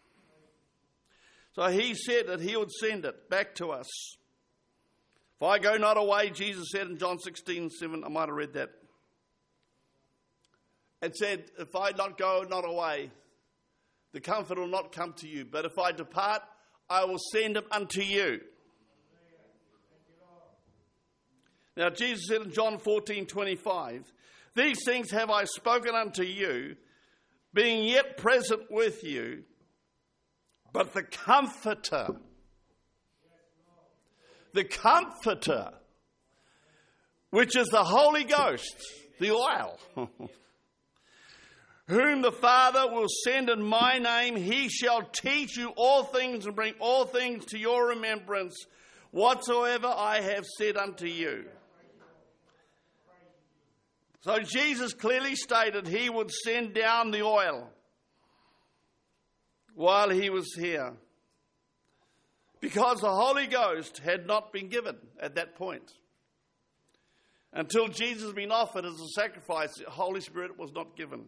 So he said that he would send it back to us. If I go not away, Jesus said in John sixteen seven, I might have read that. It said, if I not go not away, the Comforter will not come to you. But if I depart, I will send him unto you. Now Jesus said in John fourteen twenty-five, these things have I spoken unto you, being yet present with you, but the Comforter, the Comforter, which is the Holy Ghost, the oil, whom the Father will send in my name, he shall teach you all things and bring all things to your remembrance, whatsoever I have said unto you. So Jesus clearly stated he would send down the oil while he was here. because the Holy Ghost had not been given at that point. Until Jesus had been offered as a sacrifice, the Holy Spirit was not given.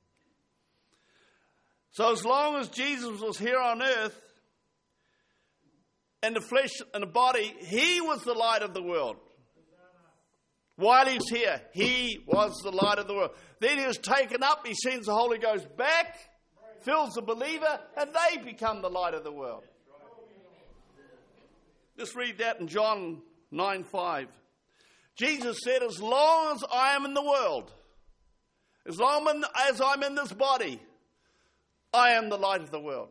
So as long as Jesus was here on earth, in the flesh and the body, he was the light of the world. While he's here, he was the light of the world. Then he was taken up, he sends the Holy Ghost back, fills the believer, and they become the light of the world. Just read that in John nine five. Jesus said, as long as I am in the world, as long as I'm in this body, I am the light of the world.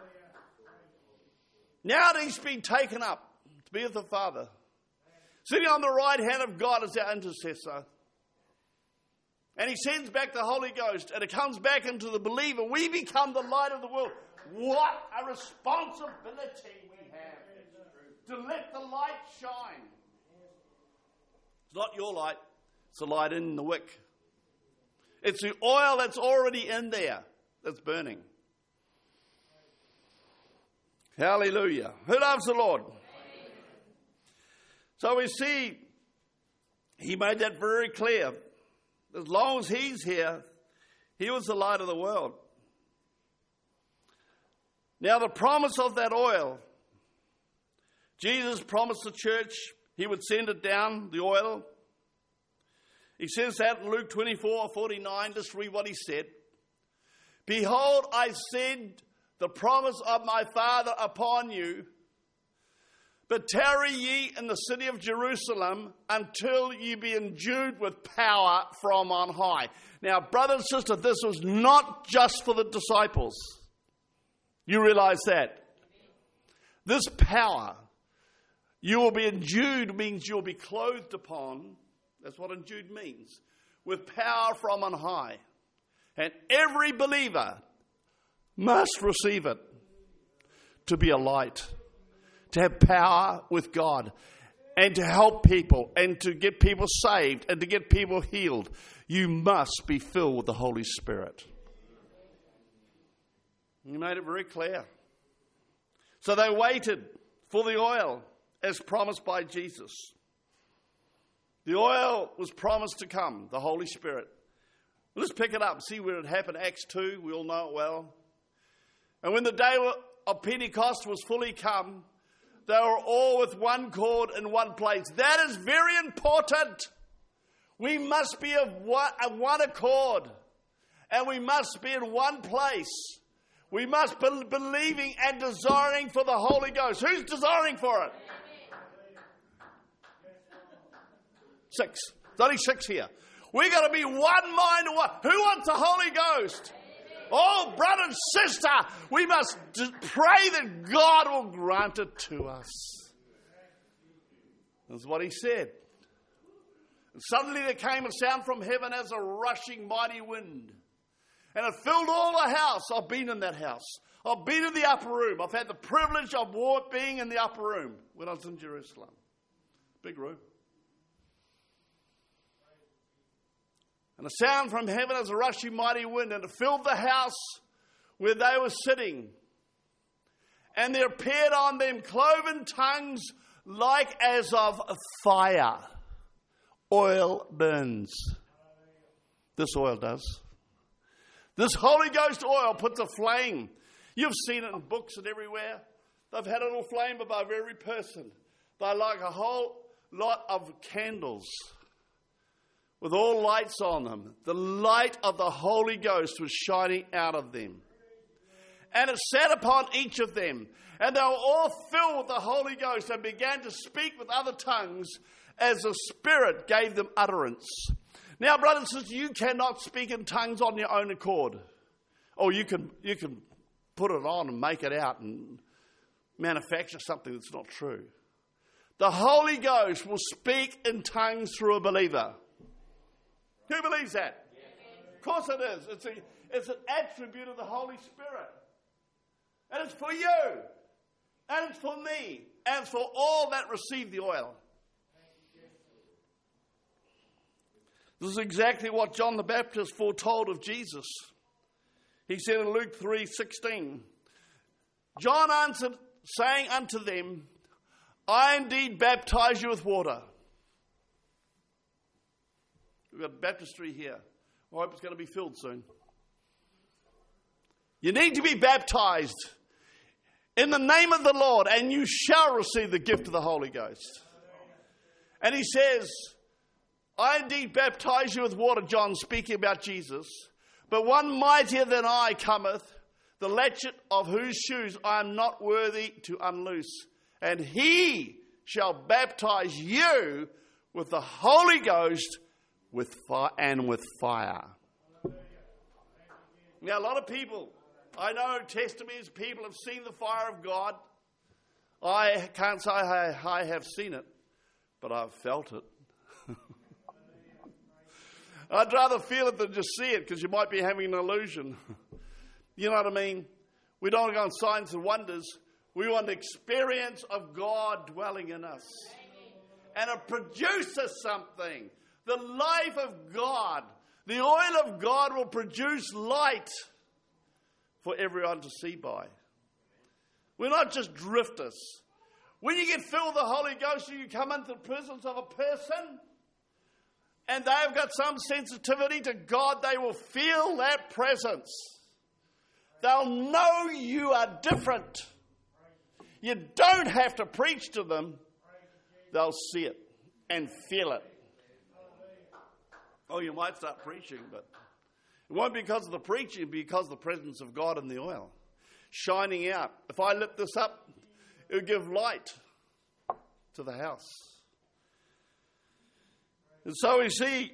Now that he's been taken up to be with the Father, sitting on the right hand of God as our intercessor, and he sends back the Holy Ghost, and it comes back into the believer, we become the light of the world. What a responsibility we have to let the light shine. It's not your light, it's the light in the wick. It's the oil that's already in there that's burning. Hallelujah. Who loves the Lord? So we see he made that very clear. As long as he's here, he was the light of the world. Now the promise of that oil, Jesus promised the church he would send it down, the oil. He says that in Luke twenty-four forty-nine. Just read what he said. Behold, I send the promise of my Father upon you, but tarry ye in the city of Jerusalem until ye be endued with power from on high. Now, brother and sister, this was not just for the disciples. You realize that? This power, you will be endued, means you'll be clothed upon. That's what endued means. With power from on high. And every believer must receive it to be a light, to have power with God, and to help people, and to get people saved, and to get people healed. You must be filled with the Holy Spirit. He made it very clear. So they waited for the oil as promised by Jesus. The oil was promised to come, the Holy Spirit. Let's pick it up and see where it happened. Acts two, we all know it well. And when the day of Pentecost was fully come, they were all with one accord in one place. That is very important. We must be of one, of one accord. And we must be in one place. We must be believing and desiring for the Holy Ghost. Who's desiring for it? Six. There's only six here. We've got to be one mind and one. Who wants the Holy Ghost? Oh, brother and sister, we must d- pray that God will grant it to us. That's what he said. And suddenly there came a sound from heaven as a rushing mighty wind. And it filled all the house. I've been in that house. I've been in the upper room. I've had the privilege of being in the upper room when I was in Jerusalem. Big room. And a sound from heaven as a rushing mighty wind, and it filled the house where they were sitting. And there appeared on them cloven tongues like as of fire. Oil burns. This oil does. This Holy Ghost oil puts a flame. You've seen it in books and everywhere. They've had a little flame above every person. They're like a whole lot of candles with all lights on them. The light of the Holy Ghost was shining out of them. And it sat upon each of them. And they were all filled with the Holy Ghost and began to speak with other tongues as the Spirit gave them utterance. Now, brothers and sisters, you cannot speak in tongues on your own accord. Or you can, you can put it on and make it out and manufacture something that's not true. The Holy Ghost will speak in tongues through a believer. Who believes that? Of course it is. It's, a, it's an attribute of the Holy Spirit. And it's for you. And it's for me. And it's for all that receive the oil. This is exactly what John the Baptist foretold of Jesus. He said in Luke three sixteen, John answered, saying unto them, I indeed baptize you with water. We've got a baptistry here. I hope it's going to be filled soon. You need to be baptized in the name of the Lord, and you shall receive the gift of the Holy Ghost. And he says, I indeed baptize you with water, John speaking about Jesus, but one mightier than I cometh, the latchet of whose shoes I am not worthy to unloose. And he shall baptize you with the Holy Ghost with fire and with fire. Now, a lot of people, I know testimonies, people have seen the fire of God. I can't say I, I have seen it, but I've felt it. I'd rather feel it than just see it, because you might be having an illusion. You know what I mean? We don't want to go on signs and wonders. We want the experience of God dwelling in us. And it produces something. The life of God, the oil of God will produce light for everyone to see by. We're not just drifters. When you get filled with the Holy Ghost and you come into the presence of a person and they've got some sensitivity to God, they will feel that presence. They'll know you are different. You don't have to preach to them. They'll see it and feel it. Oh, you might start preaching, but it won't be because of the preaching, it'll be because of the presence of God in the oil shining out. If I lift this up, it'll give light to the house. And so we see,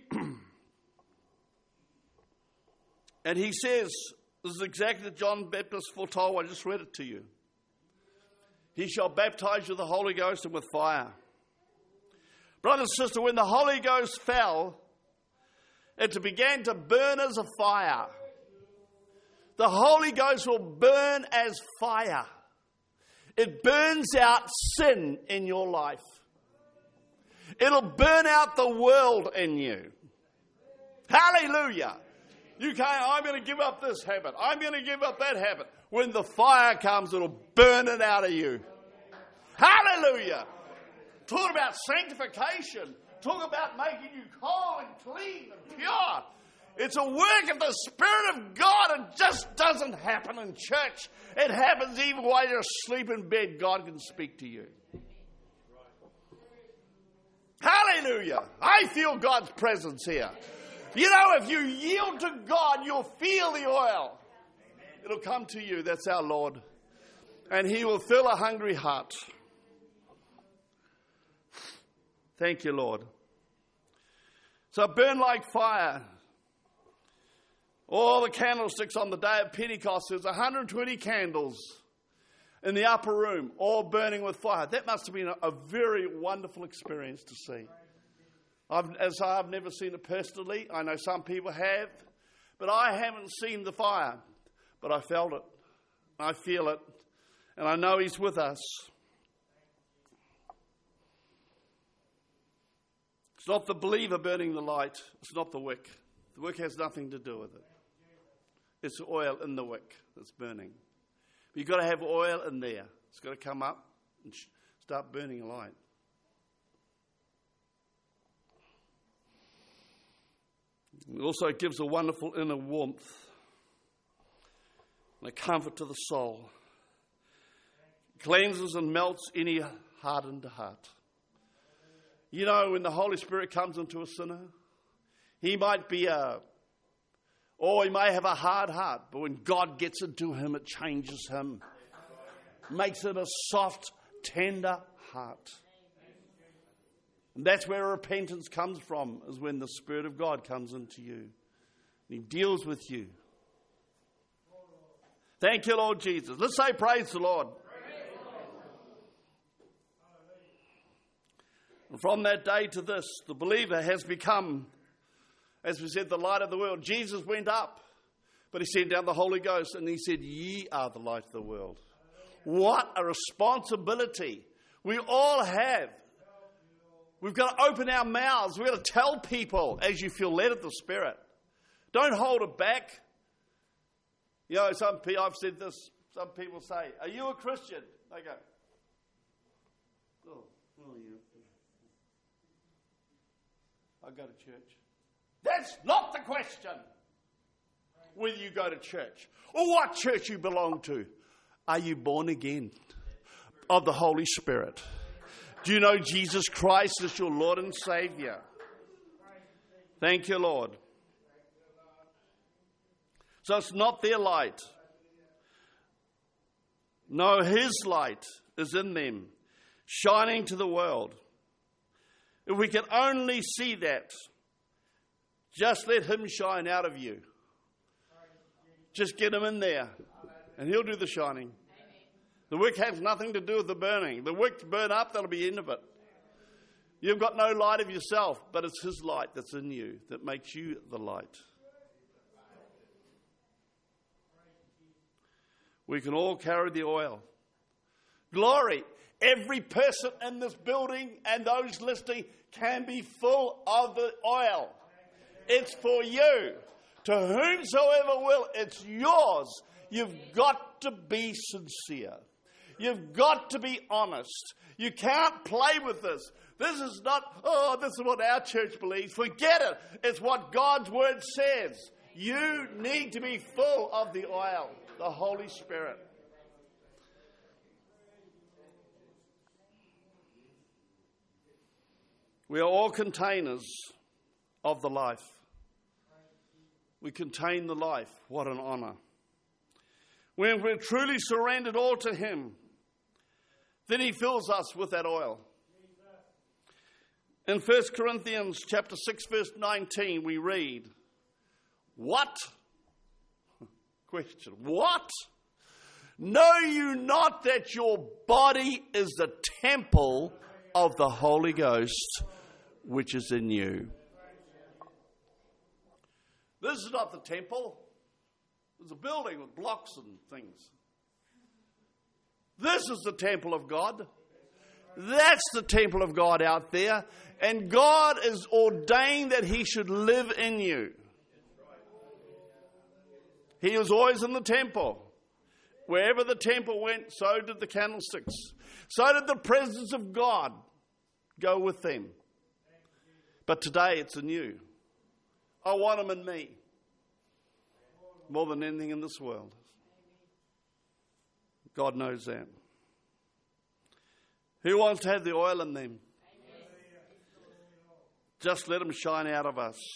and he says, this is exactly what John Baptist foretold. I just read it to you. He shall baptize you with the Holy Ghost and with fire. Brother and sister, when the Holy Ghost fell, it began to burn as a fire. The Holy Ghost will burn as fire. It burns out sin in your life. It'll burn out the world in you. Hallelujah. You can't, I'm going to give up this habit. I'm going to give up that habit. When the fire comes, it'll burn it out of you. Hallelujah. Talk about sanctification. Talk about making you whole and clean and pure. It's a work of the Spirit of God, and just doesn't happen in church. It happens even while you're asleep in bed. God can speak to you. Hallelujah. I feel God's presence here. You know, if you yield to God, you'll feel the oil. It'll come to you. That's our Lord. And he will fill a hungry heart. Thank you, Lord. So burn like fire. All the candlesticks on the day of Pentecost, there's one hundred twenty candles in the upper room, all burning with fire. That must have been a, a very wonderful experience to see. I've, as I've never seen it personally. I know some people have, but I haven't seen the fire. But I felt it. I feel it. And I know he's with us. It's not the believer burning the light. It's not the wick. The wick has nothing to do with it. It's the oil in the wick that's burning. But you've got to have oil in there. It's got to come up and start burning a light. It also gives a wonderful inner warmth and a comfort to the soul. It cleanses and melts any hardened heart. You know, when the Holy Spirit comes into a sinner, he might be a, or he may have a hard heart, but when God gets into him, it changes him. Makes it a soft, tender heart. And that's where repentance comes from, is when the Spirit of God comes into you. And he deals with you. Thank you, Lord Jesus. Let's say praise the Lord. And from that day to this, the believer has become, as we said, the light of the world. Jesus went up, but he sent down the Holy Ghost, and he said, ye are the light of the world. What a responsibility we all have. We've got to open our mouths. We've got to tell people as you feel led of the Spirit. Don't hold it back. You know, some people, I've said this some people say, are you a Christian? They go, oh, oh yeah. I go to church. That's not the question. Whether you go to church or what church you belong to. Are you born again of the Holy Spirit? Do you know Jesus Christ is your Lord and Savior? Thank you, Lord. So it's not their light. No, His light is in them, shining to the world. If we can only see that, just let Him shine out of you. Just get Him in there, and He'll do the shining. The wick has nothing to do with the burning. The wick burn up, that'll be the end of it. You've got no light of yourself, but it's His light that's in you that makes you the light. We can all carry the oil. Glory. Every person in this building and those listening can be full of the oil. It's for you. To whomsoever will, it's yours. You've got to be sincere. You've got to be honest. You can't play with this. This is not, oh, this is what our church believes. Forget it. It's what God's word says. You need to be full of the oil, the Holy Spirit. We are all containers of the life. We contain the life. What an honor. When we're truly surrendered all to Him, then He fills us with that oil. In First Corinthians chapter six, verse nineteen, we read, what? Question. What? Know you not that your body is the temple of the Holy Ghost, which is in you? This is not the temple. There's a building with blocks and things. This is the temple of God. That's the temple of God out there. And God has ordained that He should live in you. He was always in the temple. Wherever the temple went, so did the candlesticks. So did the presence of God go with them. But today it's anew. I want Him in me more than anything in this world. God knows that. Who wants to have the oil in them? Just let Him shine out of us.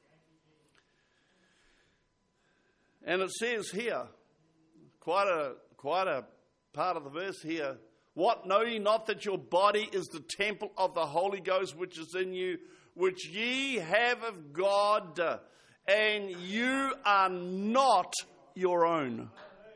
And it says here, quite a quite a part of the verse here, what, know ye not that your body is the temple of the Holy Ghost which is in you, which ye have of God, and you are not your own.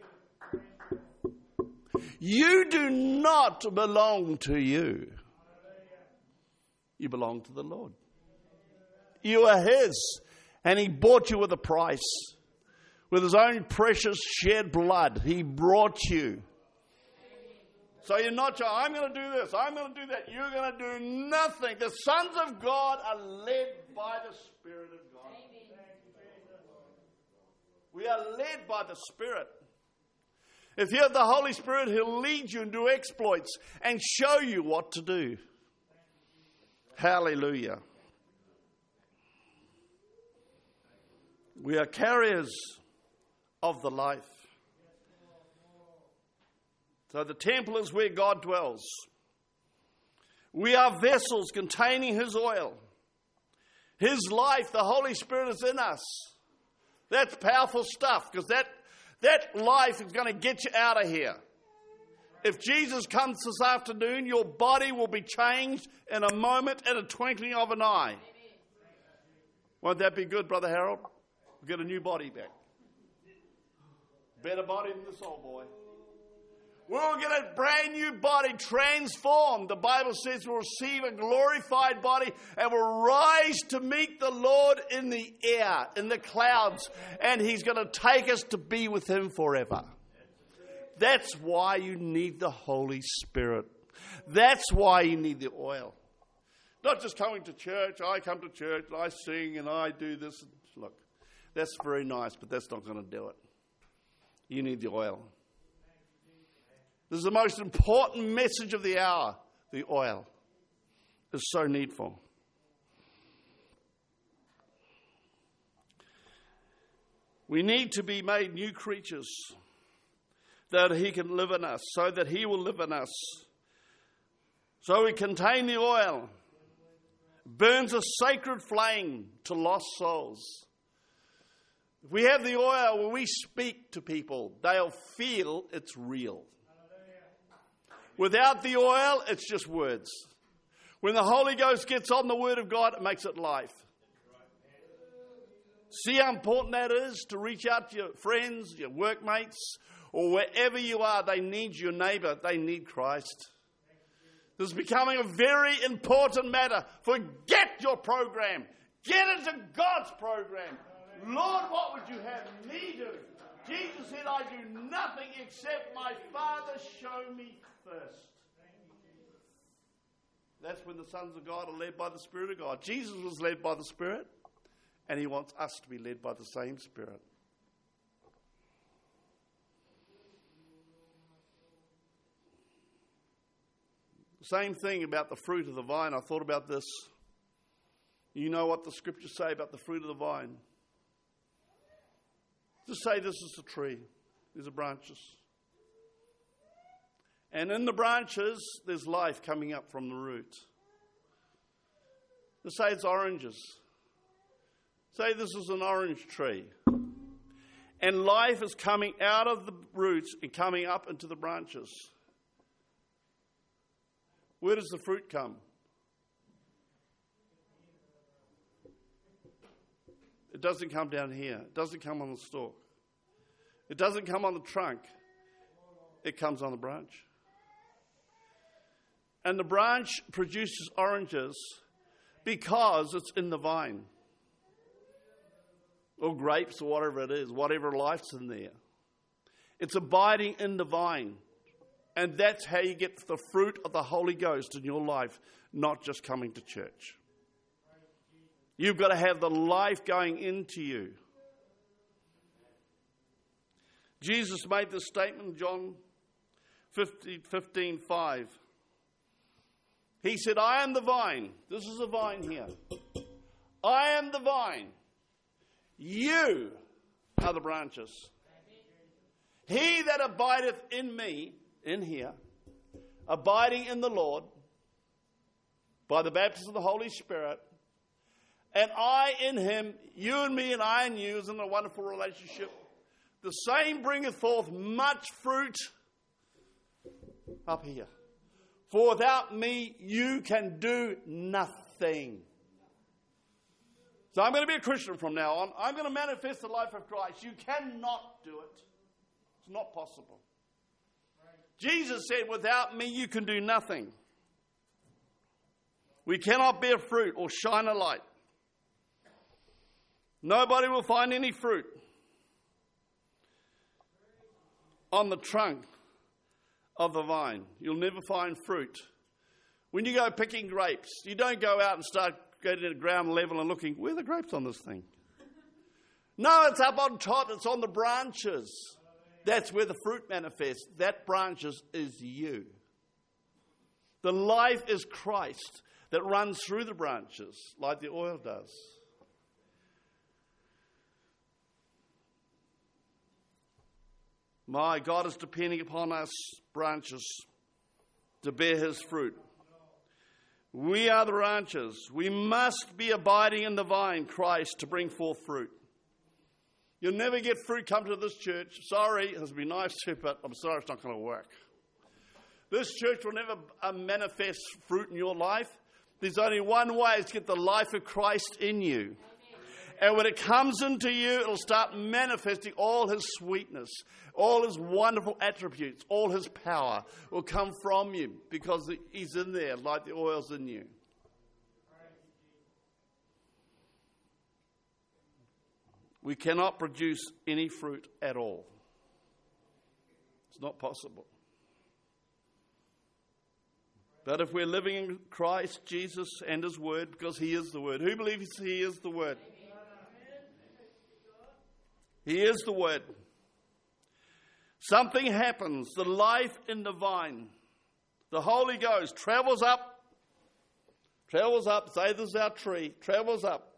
You do not belong to you. You belong to the Lord. You are His, and He bought you with a price. With His own precious shed blood, He brought you. So you're not, I'm going to do this, I'm going to do that. You're going to do nothing. The sons of God are led by the Spirit of God. We are led by the Spirit. If you have the Holy Spirit, He'll lead you and do exploits and show you what to do. Hallelujah. We are carriers of the life. So the temple is where God dwells. We are vessels containing His oil. His life, the Holy Spirit is in us. That's powerful stuff, because that, that life is going to get you out of here. If Jesus comes this afternoon, your body will be changed in a moment, in a twinkling of an eye. Won't that be good, Brother Harold? We'll get a new body back. Better body than this old boy. We'll get a brand new body transformed. The Bible says we'll receive a glorified body and we'll rise to meet the Lord in the air, in the clouds. And He's going to take us to be with Him forever. That's why you need the Holy Spirit. That's why you need the oil. Not just coming to church. I come to church and I sing and I do this. Look, that's very nice, but that's not going to do it. You need the oil. This is the most important message of the hour. The oil is so needful. We need to be made new creatures that he can live in us, so that he will live in us. So we contain the oil. Burns a sacred flame to lost souls. If we have the oil, when we speak to people, they'll feel it's real. Without the oil, it's just words. When the Holy Ghost gets on the Word of God, it makes it life. See how important that is to reach out to your friends, your workmates, or wherever you are. They need your neighbor. They need Christ. This is becoming a very important matter. Forget your program. Get into God's program. Lord, what would you have me do? Jesus said, I do nothing except my Father show me first. That's when the sons of God are led by the Spirit of God. Jesus was led by the Spirit, and he wants us to be led by the same Spirit. Same thing about the fruit of the vine. I thought about this. You know what the scriptures say about the fruit of the vine. Just say this is the tree. These are branches. And in the branches, there's life coming up from the root. Let's say it's oranges. Say this is an orange tree. And life is coming out of the roots and coming up into the branches. Where does the fruit come? It doesn't come down here. It doesn't come on the stalk. It doesn't come on the trunk. It comes on the branch. And the branch produces oranges because it's in the vine. Or grapes or whatever it is, whatever life's in there. It's abiding in the vine. And that's how you get the fruit of the Holy Ghost in your life, not just coming to church. You've got to have the life going into you. Jesus made this statement in John fifteen five. He said, I am the vine. This is a vine here. I am the vine. You are the branches. He that abideth in me, in here, abiding in the Lord, by the baptism of the Holy Spirit, and I in him, you and me and I in you, is in a wonderful relationship. The same bringeth forth much fruit up here. For without me, you can do nothing. So I'm going to be a Christian from now on. I'm going to manifest the life of Christ. You cannot do it. It's not possible. Jesus said, without me, you can do nothing. We cannot bear fruit or shine a light. Nobody will find any fruit on the trunk of the vine. You'll never find fruit. When you go picking grapes, you don't go out and start going to ground level and looking, where are the grapes on this thing? No, it's up on top. It's on the branches. That's where the fruit manifests. That branches is you. The life is Christ that runs through the branches like the oil does. My God is depending upon us branches to bear his fruit. We are the branches. We must be abiding in the vine, Christ, to bring forth fruit. You'll never get fruit come to this church. Sorry, it would be nice to, but I'm sorry it's not going to work. This church will never uh, manifest fruit in your life. There's only one way, is to get the life of Christ in you. And when it comes into you, it'll start manifesting all his sweetness, all his wonderful attributes, all his power will come from you because he's in there like the oil's in you. We cannot produce any fruit at all. It's not possible. But if we're living in Christ, Jesus, and his word, because he is the word. Who believes he is the word? He is the word. something happens. The life in the vine, the Holy Ghost, travels up, travels up, say this is our tree, travels up,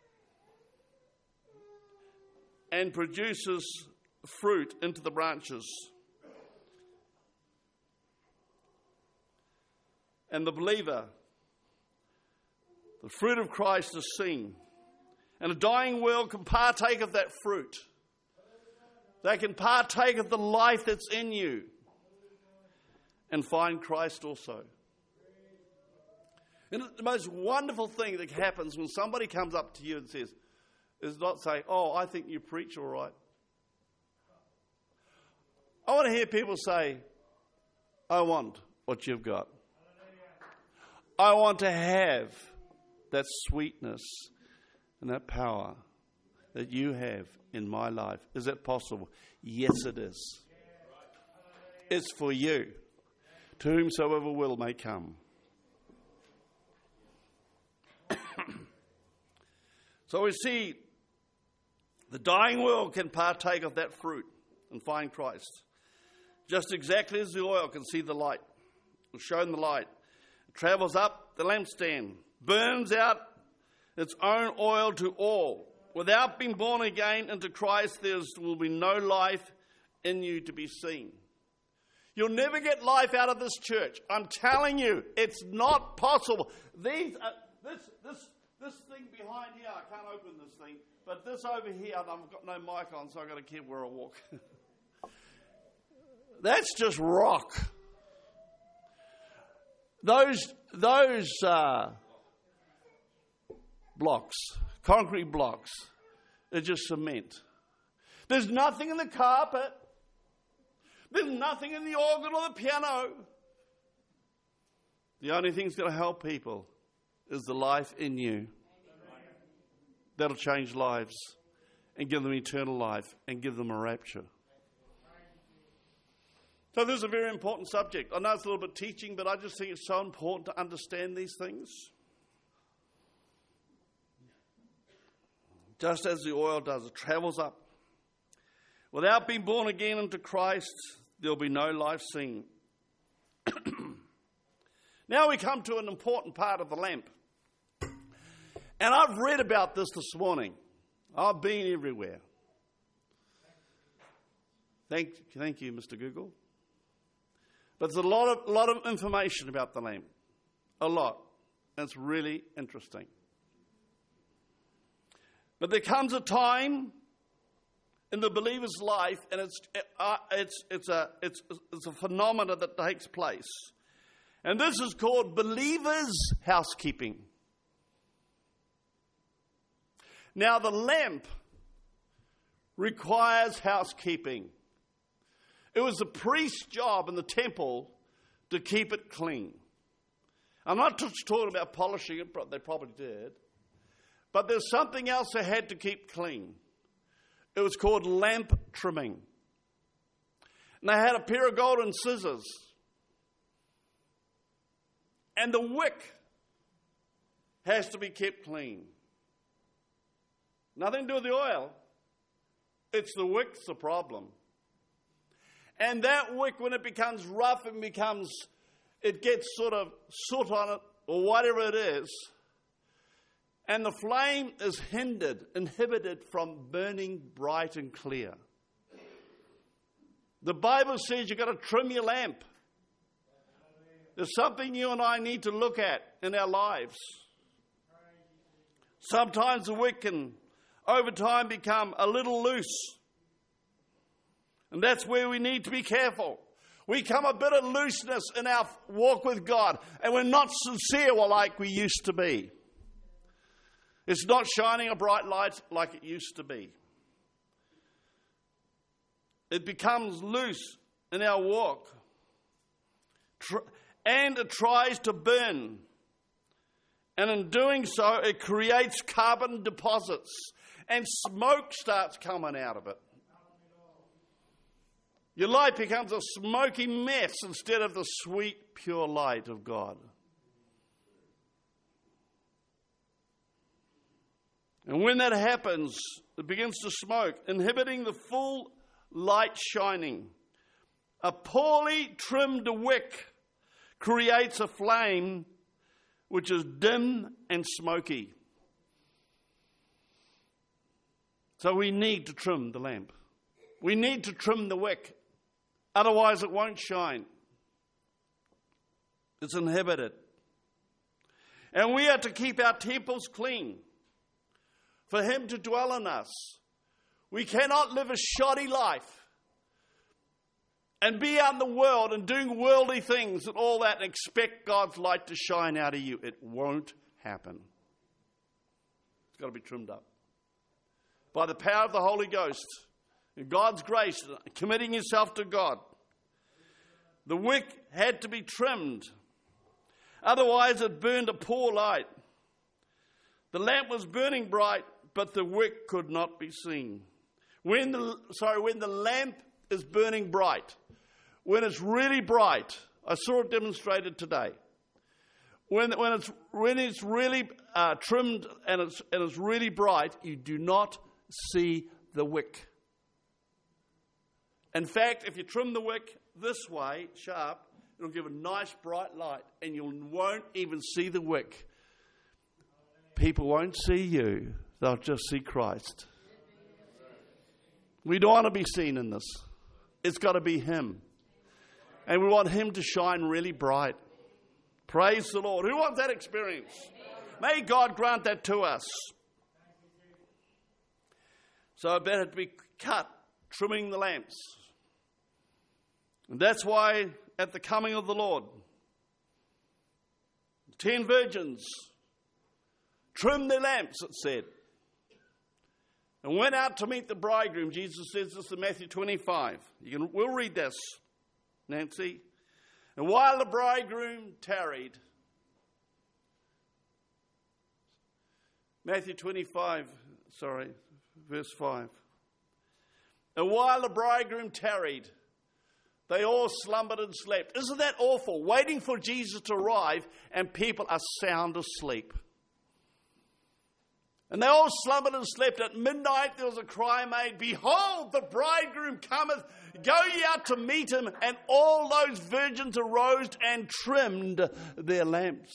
and produces fruit into the branches. And the believer, the fruit of Christ is seen. And a dying world can partake of that fruit. They can partake of the life that's in you and find Christ also. And the most wonderful thing that happens when somebody comes up to you and says, is not say, oh, I think you preach all right. I want to hear people say, I want what you've got. I want to have that sweetness and that power that you have in my life. Is that possible? Yes, it is. It's for you. To whomsoever will may come. So we see the dying world can partake of that fruit and find Christ. Just exactly as the oil can see the light, was shown the light. It travels up the lampstand, burns out its own oil to all. Without being born again into Christ, there will be no life in you to be seen. You'll never get life out of this church. I'm telling you, it's not possible. These, uh, this, this, this thing behind here, I can't open this thing, but this over here, I've got no mic on, so I've got to keep where I walk. That's just rock. Those, those uh, blocks, concrete blocks, are just cement. There's nothing in the carpet. There's nothing in the organ or the piano. The only thing that's going to help people is the life in you. That'll change lives and give them eternal life and give them a rapture. So this is a very important subject. I know it's a little bit teaching, but I just think it's so important to understand these things. Just as the oil does, it travels up. Without being born again into Christ, there'll be no life seen. Now we come to an important part of the lamp. And I've read about this this morning. I've been everywhere. Thank, thank you, Mister Google. But there's a lot of, lot of information about the lamp. A lot. And it's really interesting. But there comes a time in the believer's life, and it's uh, it's it's a it's it's a phenomenon that takes place, and this is called believers' housekeeping. Now, the lamp requires housekeeping. It was the priest's job in the temple to keep it clean. I'm not just talking about polishing it; they probably did. But there's something else they had to keep clean. It was called lamp trimming. And they had a pair of golden scissors. And the wick has to be kept clean. Nothing to do with the oil. It's the wick's the problem. And that wick, when it becomes rough and becomes, it gets sort of soot on it or whatever it is, and the flame is hindered, inhibited from burning bright and clear. The Bible says you've got to trim your lamp. There's something you and I need to look at in our lives. Sometimes the wick can, over time, become a little loose. And that's where we need to be careful. We come a bit of looseness in our walk with God, and we're not sincere like we used to be. It's not shining a bright light like it used to be. It becomes loose in our walk. And it tries to burn. And in doing so, it creates carbon deposits. And smoke starts coming out of it. Your life becomes a smoky mess instead of the sweet, pure light of God. And when that happens, it begins to smoke, inhibiting the full light shining A poorly trimmed wick creates a flame which is dim and smoky. So we need to trim the lamp. We need to trim the wick. Otherwise it won't shine. It's inhibited. And we are to keep our temples clean for Him to dwell in us. We cannot live a shoddy life and be out in the world and doing worldly things and all that and expect God's light to shine out of you. It won't happen. It's got to be trimmed up. By the power of the Holy Ghost, and God's grace, committing yourself to God. The wick had to be trimmed. Otherwise it burned a poor light. The lamp was burning bright, but the wick could not be seen. When the, sorry, when the lamp is burning bright, when it's really bright, I saw it demonstrated today. When, when, it's, when it's really uh, trimmed and it's, and it's really bright, you do not see the wick. In fact, if you trim the wick this way, sharp, it'll give a nice bright light and you won't even see the wick. People won't see you, they'll just see Christ. We don't want to be seen in this. It's got to be Him. And we want Him to shine really bright. Praise the Lord. Who wants that experience? May God grant that to us. So it better to be cut, trimming the lamps. And that's why at the coming of the Lord, ten virgins trimmed their lamps, it said, and went out to meet the bridegroom. Jesus says this in Matthew twenty-five. You can, we'll read this, Nancy. And while the bridegroom tarried, Matthew twenty-five, sorry, verse five. And while the bridegroom tarried, they all slumbered and slept. Isn't that awful? Waiting for Jesus to arrive and people are sound asleep. And they all slumbered and slept. At midnight there was a cry made, "Behold, the bridegroom cometh, go ye out to meet him." And all those virgins arose and trimmed their lamps.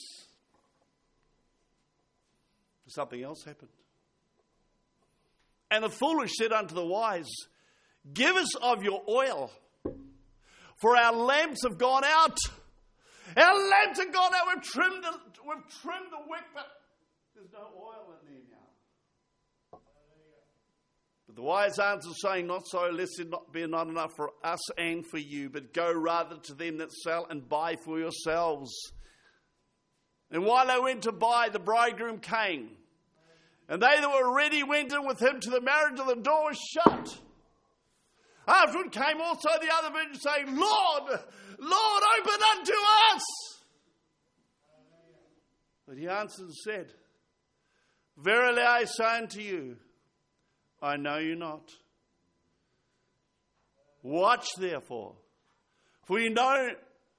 Something else happened. And the foolish said unto the wise, "Give us of your oil, for our lamps have gone out." Our lamps have gone out. We've trimmed the, we've trimmed the wick, but there's no oil in there now. But the wise answered, saying, "Not so, lest it not be not enough for us and for you, but go rather to them that sell and buy for yourselves." And while they went to buy, the bridegroom came. And they that were ready went in with him to the marriage, and the door was shut. Afterward came also the other virgins, saying, "Lord, Lord, open unto us." But he answered and said, "Verily I say unto you, I know you not. Watch therefore, for you know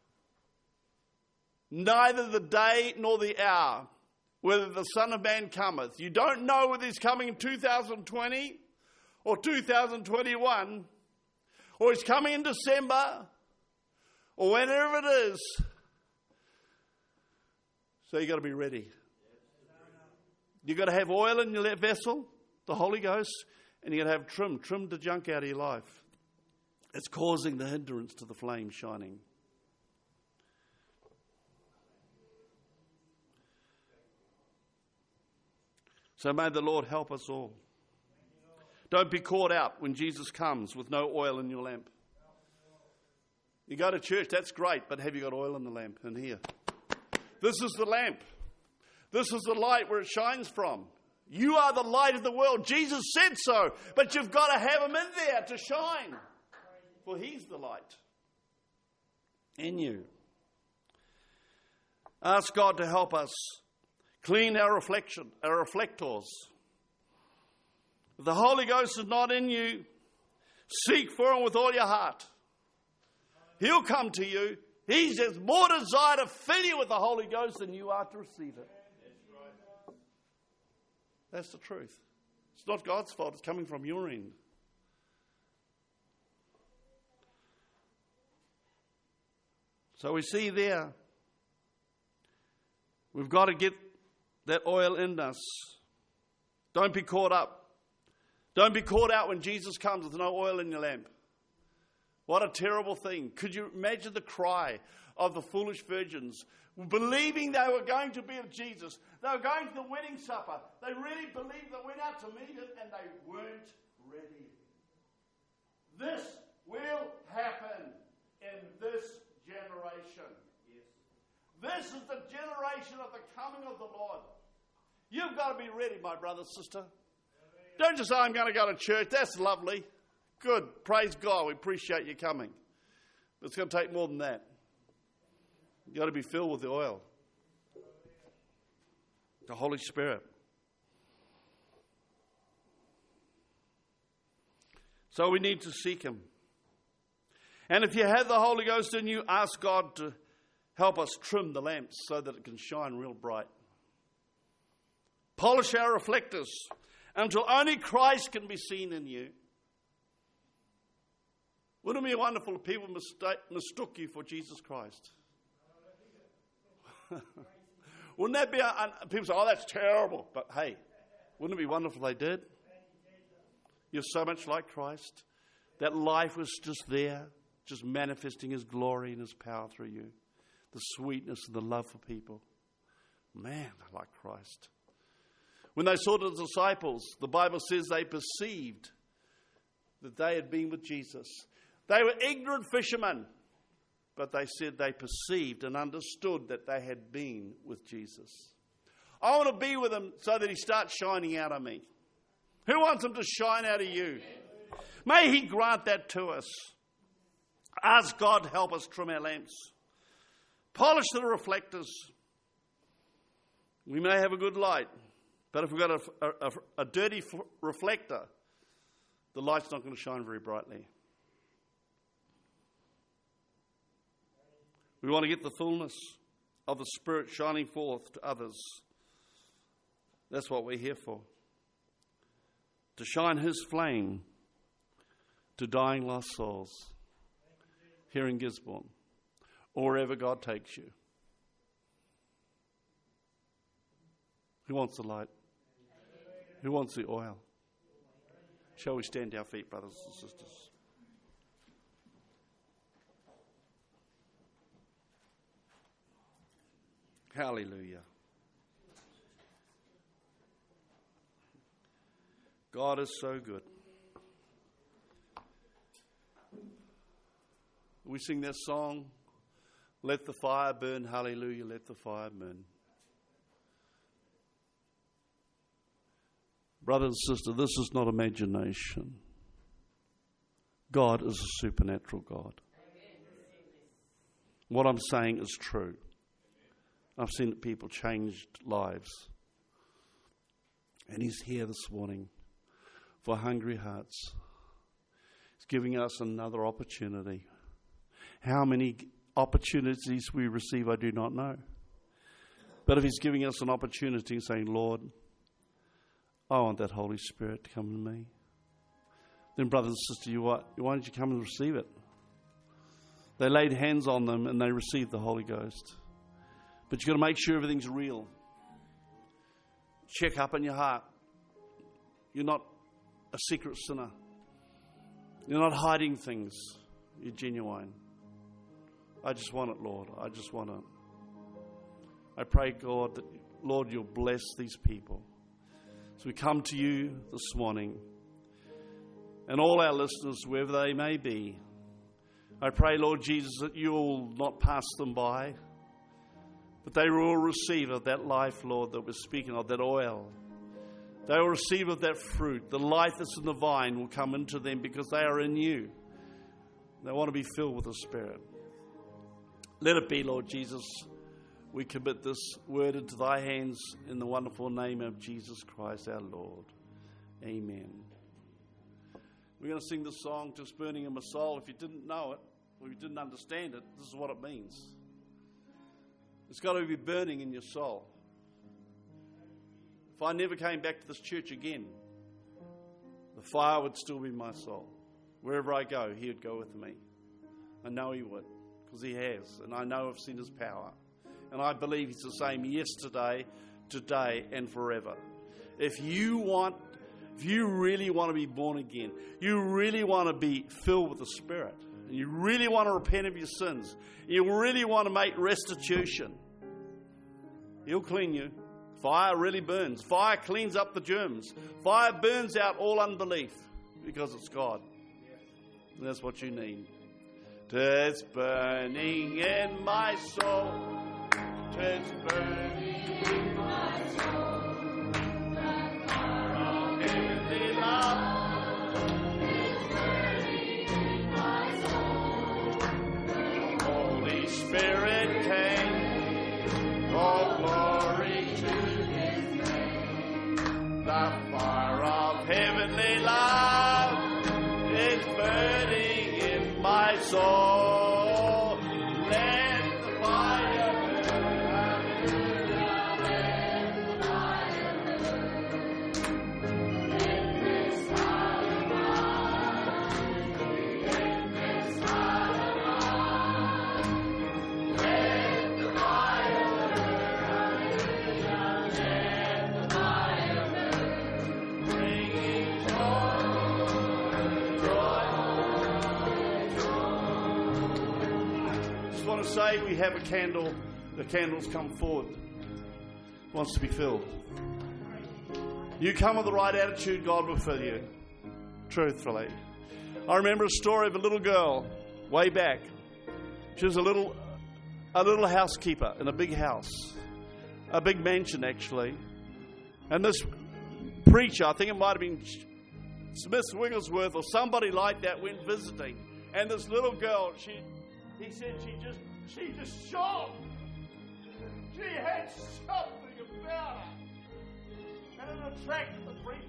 neither the day nor the hour, whether the Son of Man cometh." You don't know whether he's coming in two thousand twenty or two thousand twenty-one, or he's coming in December, or whenever it is. So you've got to be ready. You've got to have oil in your vessel, the Holy Ghost, and you've got to have trim, trim the junk out of your life. It's causing the hindrance to the flame shining. So may the Lord help us all. Don't be caught out when Jesus comes with no oil in your lamp. You go to church, that's great, but have you got oil in the lamp in here? This is the lamp. This is the light where it shines from. You are the light of the world. Jesus said so, but you've got to have him in there to shine. For he's the light in you. Ask God to help us clean our reflection, our reflectors. If the Holy Ghost is not in you, seek for him with all your heart. He'll come to you. He's just more desire to fill you with the Holy Ghost than you are to receive it. That's the truth. It's not God's fault. It's coming from your end. So we see there, we've got to get that oil in us. Don't be caught up. Don't be caught out when Jesus comes with no oil in your lamp. What a terrible thing. Could you imagine the cry of the foolish virgins, believing they were going to be with Jesus? They were going to the wedding supper. They really believed they went out to meet him, and they weren't ready. This will happen in this generation. Yes. This is the generation of the coming of the Lord. You've got to be ready, my brother, sister. Don't just say, I'm going to go to church. That's lovely. Good. Praise God. We appreciate you coming. But it's going to take more than that. You've got to be filled with the oil. The Holy Spirit. So we need to seek him. And if you have the Holy Ghost in you, ask God to help us trim the lamps so that it can shine real bright. Polish our reflectors until only Christ can be seen in you. Wouldn't it be wonderful if people mistake, mistook you for Jesus Christ? Wouldn't that be, a, people say, oh, that's terrible. But hey, wouldn't it be wonderful if they did? You're so much like Christ. That life was just there, just manifesting his glory and his power through you. The sweetness and the love for people. Man, I like Christ. When they saw the disciples, the Bible says they perceived that they had been with Jesus. They were ignorant fishermen, but they said they perceived and understood that they had been with Jesus. I want to be with him so that he starts shining out of me. Who wants him to shine out of you? May he grant that to us. Ask God to help us trim our lamps. Polish the reflectors. We may have a good light, but if we've got a, a, a dirty f- reflector, the light's not going to shine very brightly. We want to get the fullness of the Spirit shining forth to others. That's what we're here for. To shine his flame to dying lost souls here in Gisborne or wherever God takes you. Who wants the light? Who wants the oil? Shall we stand to our feet, brothers and sisters? Hallelujah. God is so good. We sing that song, let the fire burn, hallelujah, let the fire burn. Brother and sister, this is not imagination. God is a supernatural God. What I'm saying is true. I've seen people changed lives. And he's here this morning for hungry hearts. He's giving us another opportunity. How many opportunities we receive, I do not know. But if he's giving us an opportunity and saying, Lord, I want that Holy Spirit to come to me, then brothers and sisters, you what? Why don't you come and receive it? They laid hands on them and they received the Holy Ghost. But you've got to make sure everything's real. Check up in your heart. You're not a secret sinner. You're not hiding things. You're genuine. I just want it, Lord. I just want it. I pray, God, that, Lord, you'll bless these people. So we come to you this morning, and all our listeners, wherever they may be, I pray, Lord Jesus, that you will not pass them by, but they will receive of that life, Lord, that we're speaking of, that oil. They will receive of that fruit. The life that's in the vine will come into them because they are in you. They want to be filled with the Spirit. Let it be, Lord Jesus. We commit this word into thy hands in the wonderful name of Jesus Christ our Lord. Amen. We're going to sing this song, Just Burning in My Soul. If you didn't know it, or you didn't understand it, this is what it means. It's got to be burning in your soul. If I never came back to this church again, the fire would still be in my soul. Wherever I go, he would go with me. I know he would, because he has. And I know I've seen his power. And I believe he's the same yesterday, today, and forever. If you want, if you really want to be born again, you really want to be filled with the Spirit, and you really want to repent of your sins, you really want to make restitution, he'll clean you. Fire really burns. Fire cleans up the germs. Fire burns out all unbelief because it's God. And that's what you need. It's burning in my soul. It's burning in my soul. The fire of heavenly love is burning in my soul. The Holy Spirit came. All glory to His name. The fire of heavenly love is burning in my soul. Let the fire burn. Let the fire burn. In this heart of mine. In this heart of mine. Let the fire burn. Let the fire burn. Bringing joy, joy. Just want to say we have a candle. The candles come forward. Wants to be filled. You come with the right attitude, God will fill you. Truthfully. I remember a story of a little girl way back. She was a little a little housekeeper in a big house. A big mansion, actually. And this preacher, I think it might have been Smith Wigglesworth or somebody like that, went visiting. And this little girl, she he said she just she just shone. She had something about her. And it attracted the preacher.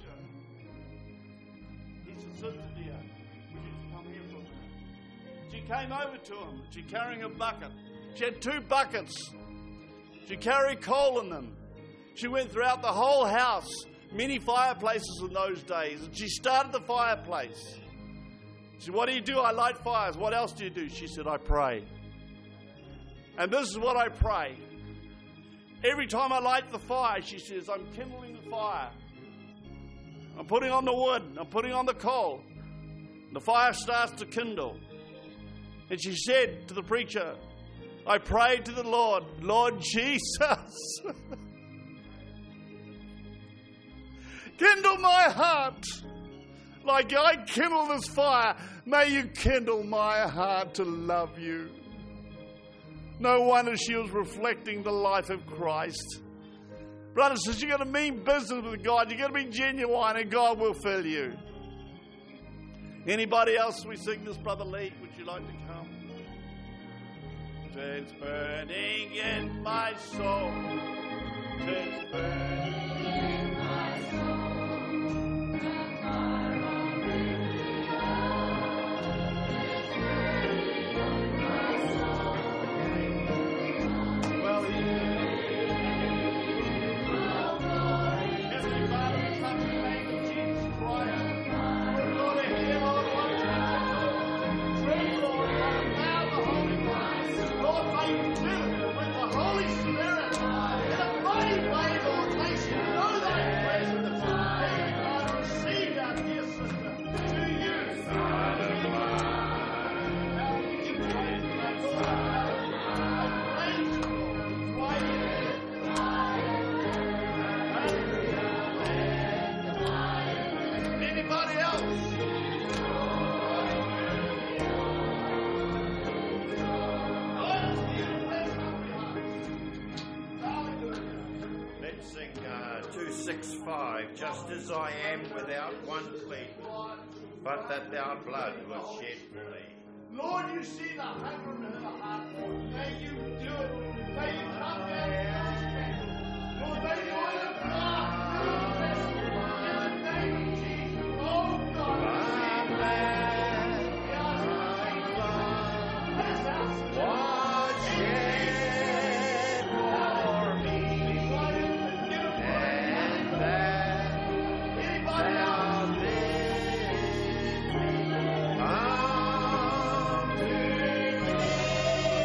He said, "Sister dear, would you come here for a minute?" She came over to him. She carrying a bucket. She had two buckets. She carried coal in them. She went throughout the whole house, many fireplaces in those days, and she started the fireplace. She said, "What do you do?" "I light fires." "What else do you do?" She said, "I pray. And this is what I pray. Every time I light the fire," she says, "I'm kindling the fire. I'm putting on the wood. I'm putting on the coal. The fire starts to kindle." And she said to the preacher, "I prayed to the Lord, Lord Jesus, kindle my heart like I kindle this fire. May you kindle my heart to love you." No wonder she was reflecting the life of Christ. Brothers and sisters, you've got to mean business with God. You've got to be genuine, and God will fill you. Anybody else? We sing this, Brother Lee. Would you like to come? It's burning in my soul. It's burning in my soul. The fire of heavenly love is burning in my soul. Well, all glory. Heavenly Father, we come in the name of Jesus Christ. We're going to hear, Lord, what you have. Pray, Lord, by the power of the Holy Ghost. Lord, may you fill it with the Holy Spirit in a mighty way, Lord. May she know thy presence. May God receive our dear sister to you. Now we give praise to thy Lord. I praise you, Lord. Right here. Anybody else? Let's sing uh, two six five. Just as I am without one plea, but that thy blood was shed for me. Lord, you see the hunger in her heart, Lord. May you do it. May you come down and fill this candle. Lord, may you open up your heart. In the name of Jesus. Oh, God. Was shed for me, and that thou didst come to me.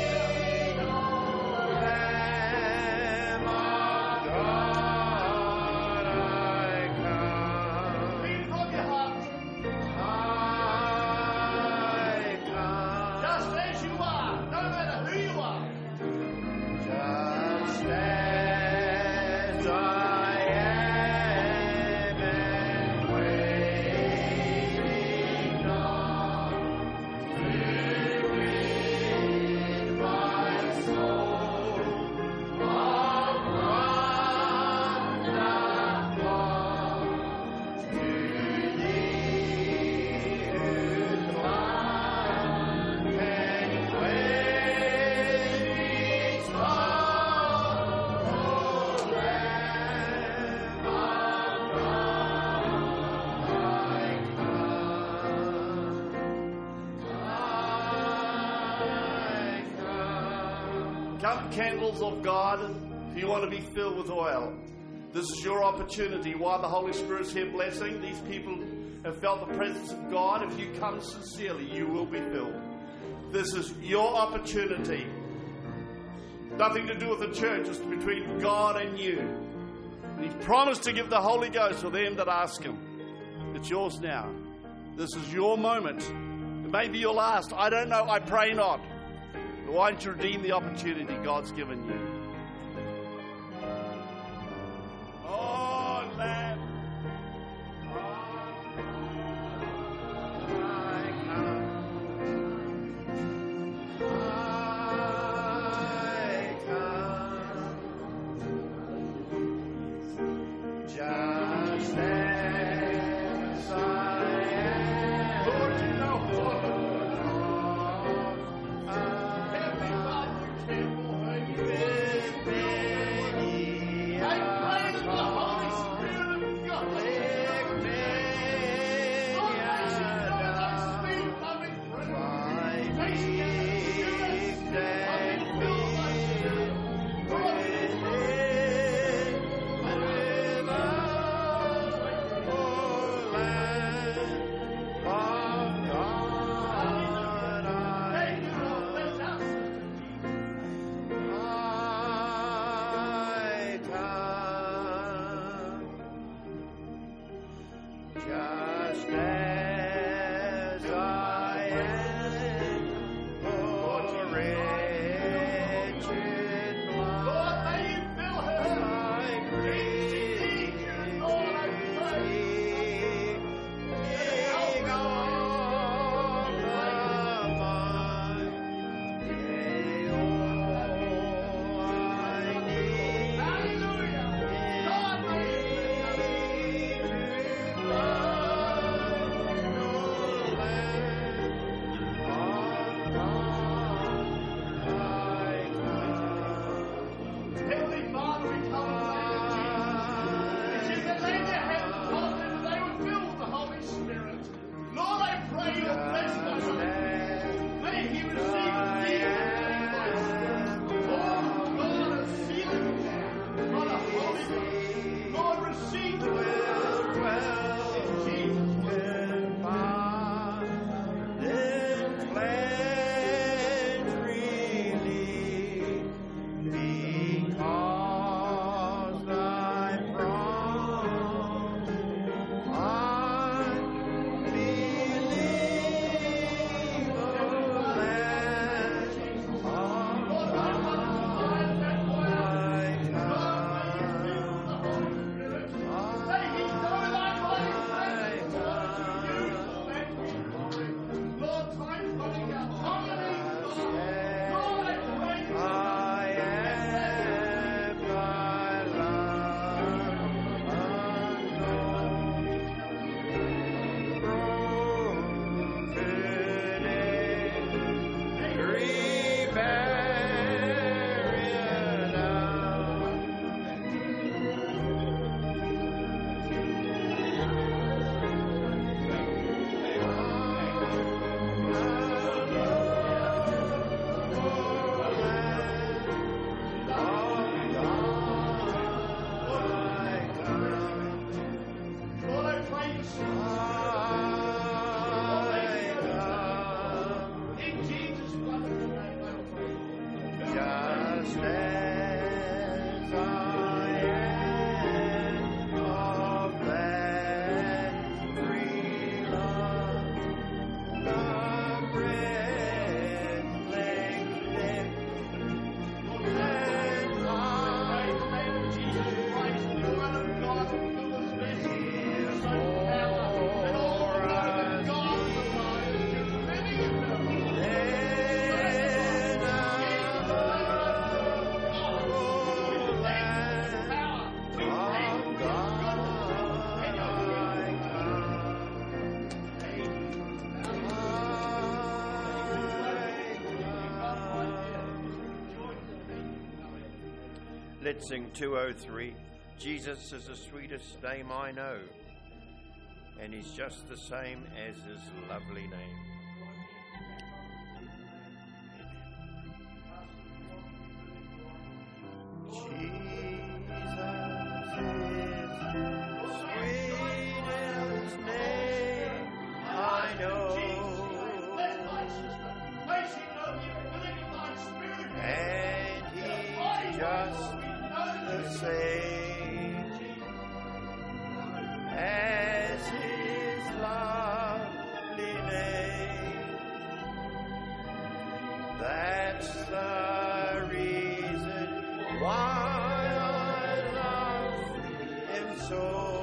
Come, candles of God, if you want to be filled with oil. This is your opportunity. While the Holy Spirit's here blessing, these people have felt the presence of God. If you come sincerely, you will be filled. This is your opportunity. Nothing to do with the church. It's between God and you. And He's promised to give the Holy Ghost to them that ask Him. It's yours now. This is your moment. It may be your last. I don't know. I pray not. But why don't you redeem the opportunity God's given you? Oh, Lamb. Let's sing two oh three. Jesus is the sweetest name I know, and He's just the same as His lovely name. just the same as His lovely name. That's the reason why I love Him so.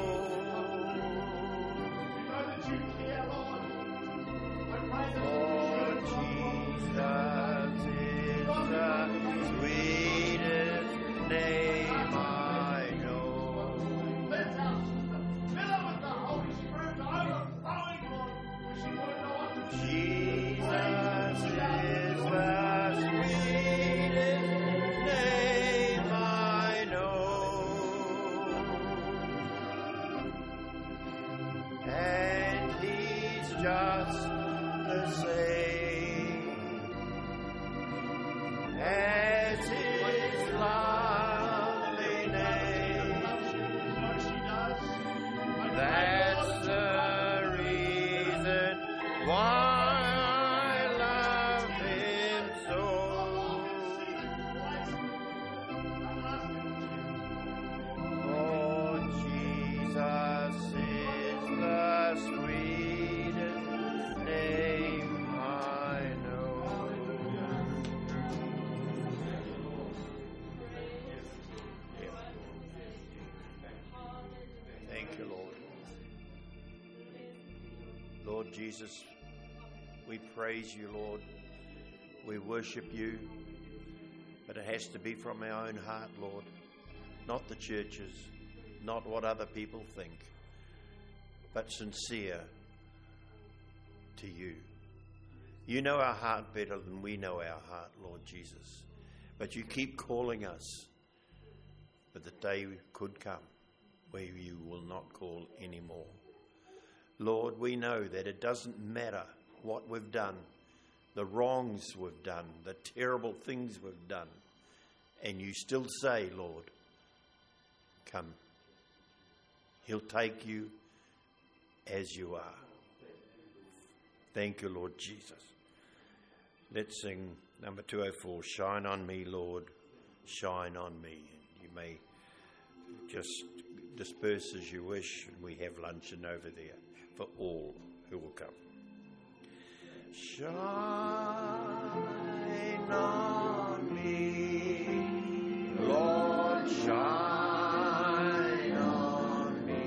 Lord Jesus is the sweetest name I know. Jesus is the sweetest name I know. And He's just the same as His lovely name. That's the reason why I love Him so. Oh, Jesus is the sweetest name I know. Thank you, Lord. Lord Jesus, we praise you, Lord. We worship you, but it has to be from our own heart, Lord, not the churches, not what other people think, but sincere to you. You know our heart better than we know our heart, Lord Jesus. But you keep calling us. But the day could come where you will not call anymore. Lord, we know that it doesn't matter what we've done, the wrongs we've done, the terrible things we've done. And you still say, Lord, come. He'll take you as you are. Thank you, Lord Jesus. Let's sing number two oh four, Shine on Me, Lord, Shine on Me. You may just disperse as you wish, and we have luncheon over there for all who will come. Shine on me, Lord, shine on me.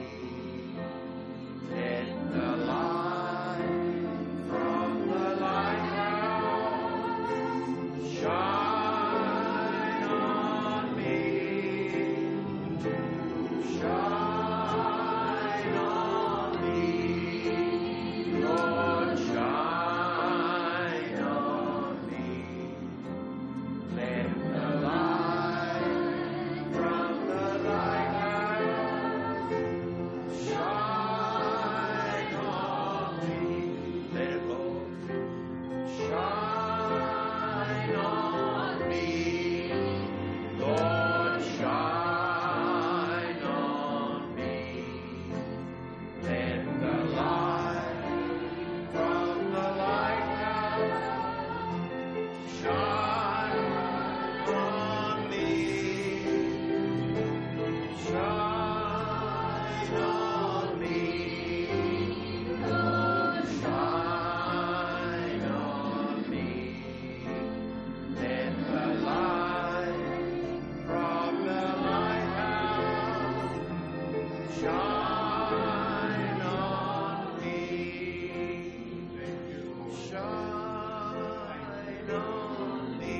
Let the light from the lighthouse shine on me. Shine on me, Lord, shine on me. Let the light from the lighthouse shine on me. Let it, Lord, shine on me, Lord, shine on me. Let the light from the lighthouse shine on me. Shine on me, Lord, shine on me. Let the light from the lighthouse shine on me. Shine on me,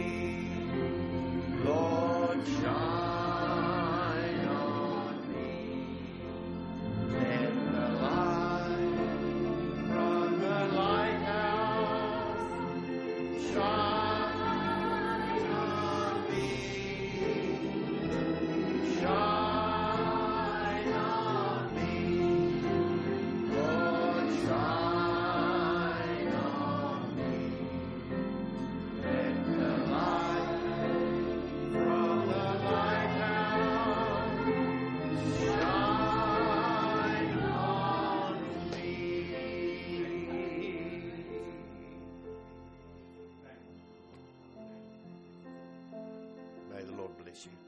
Lord, shine on me. Let the light from the lighthouse shine on me. Shine on me, Lord, shine on me. Let bless you.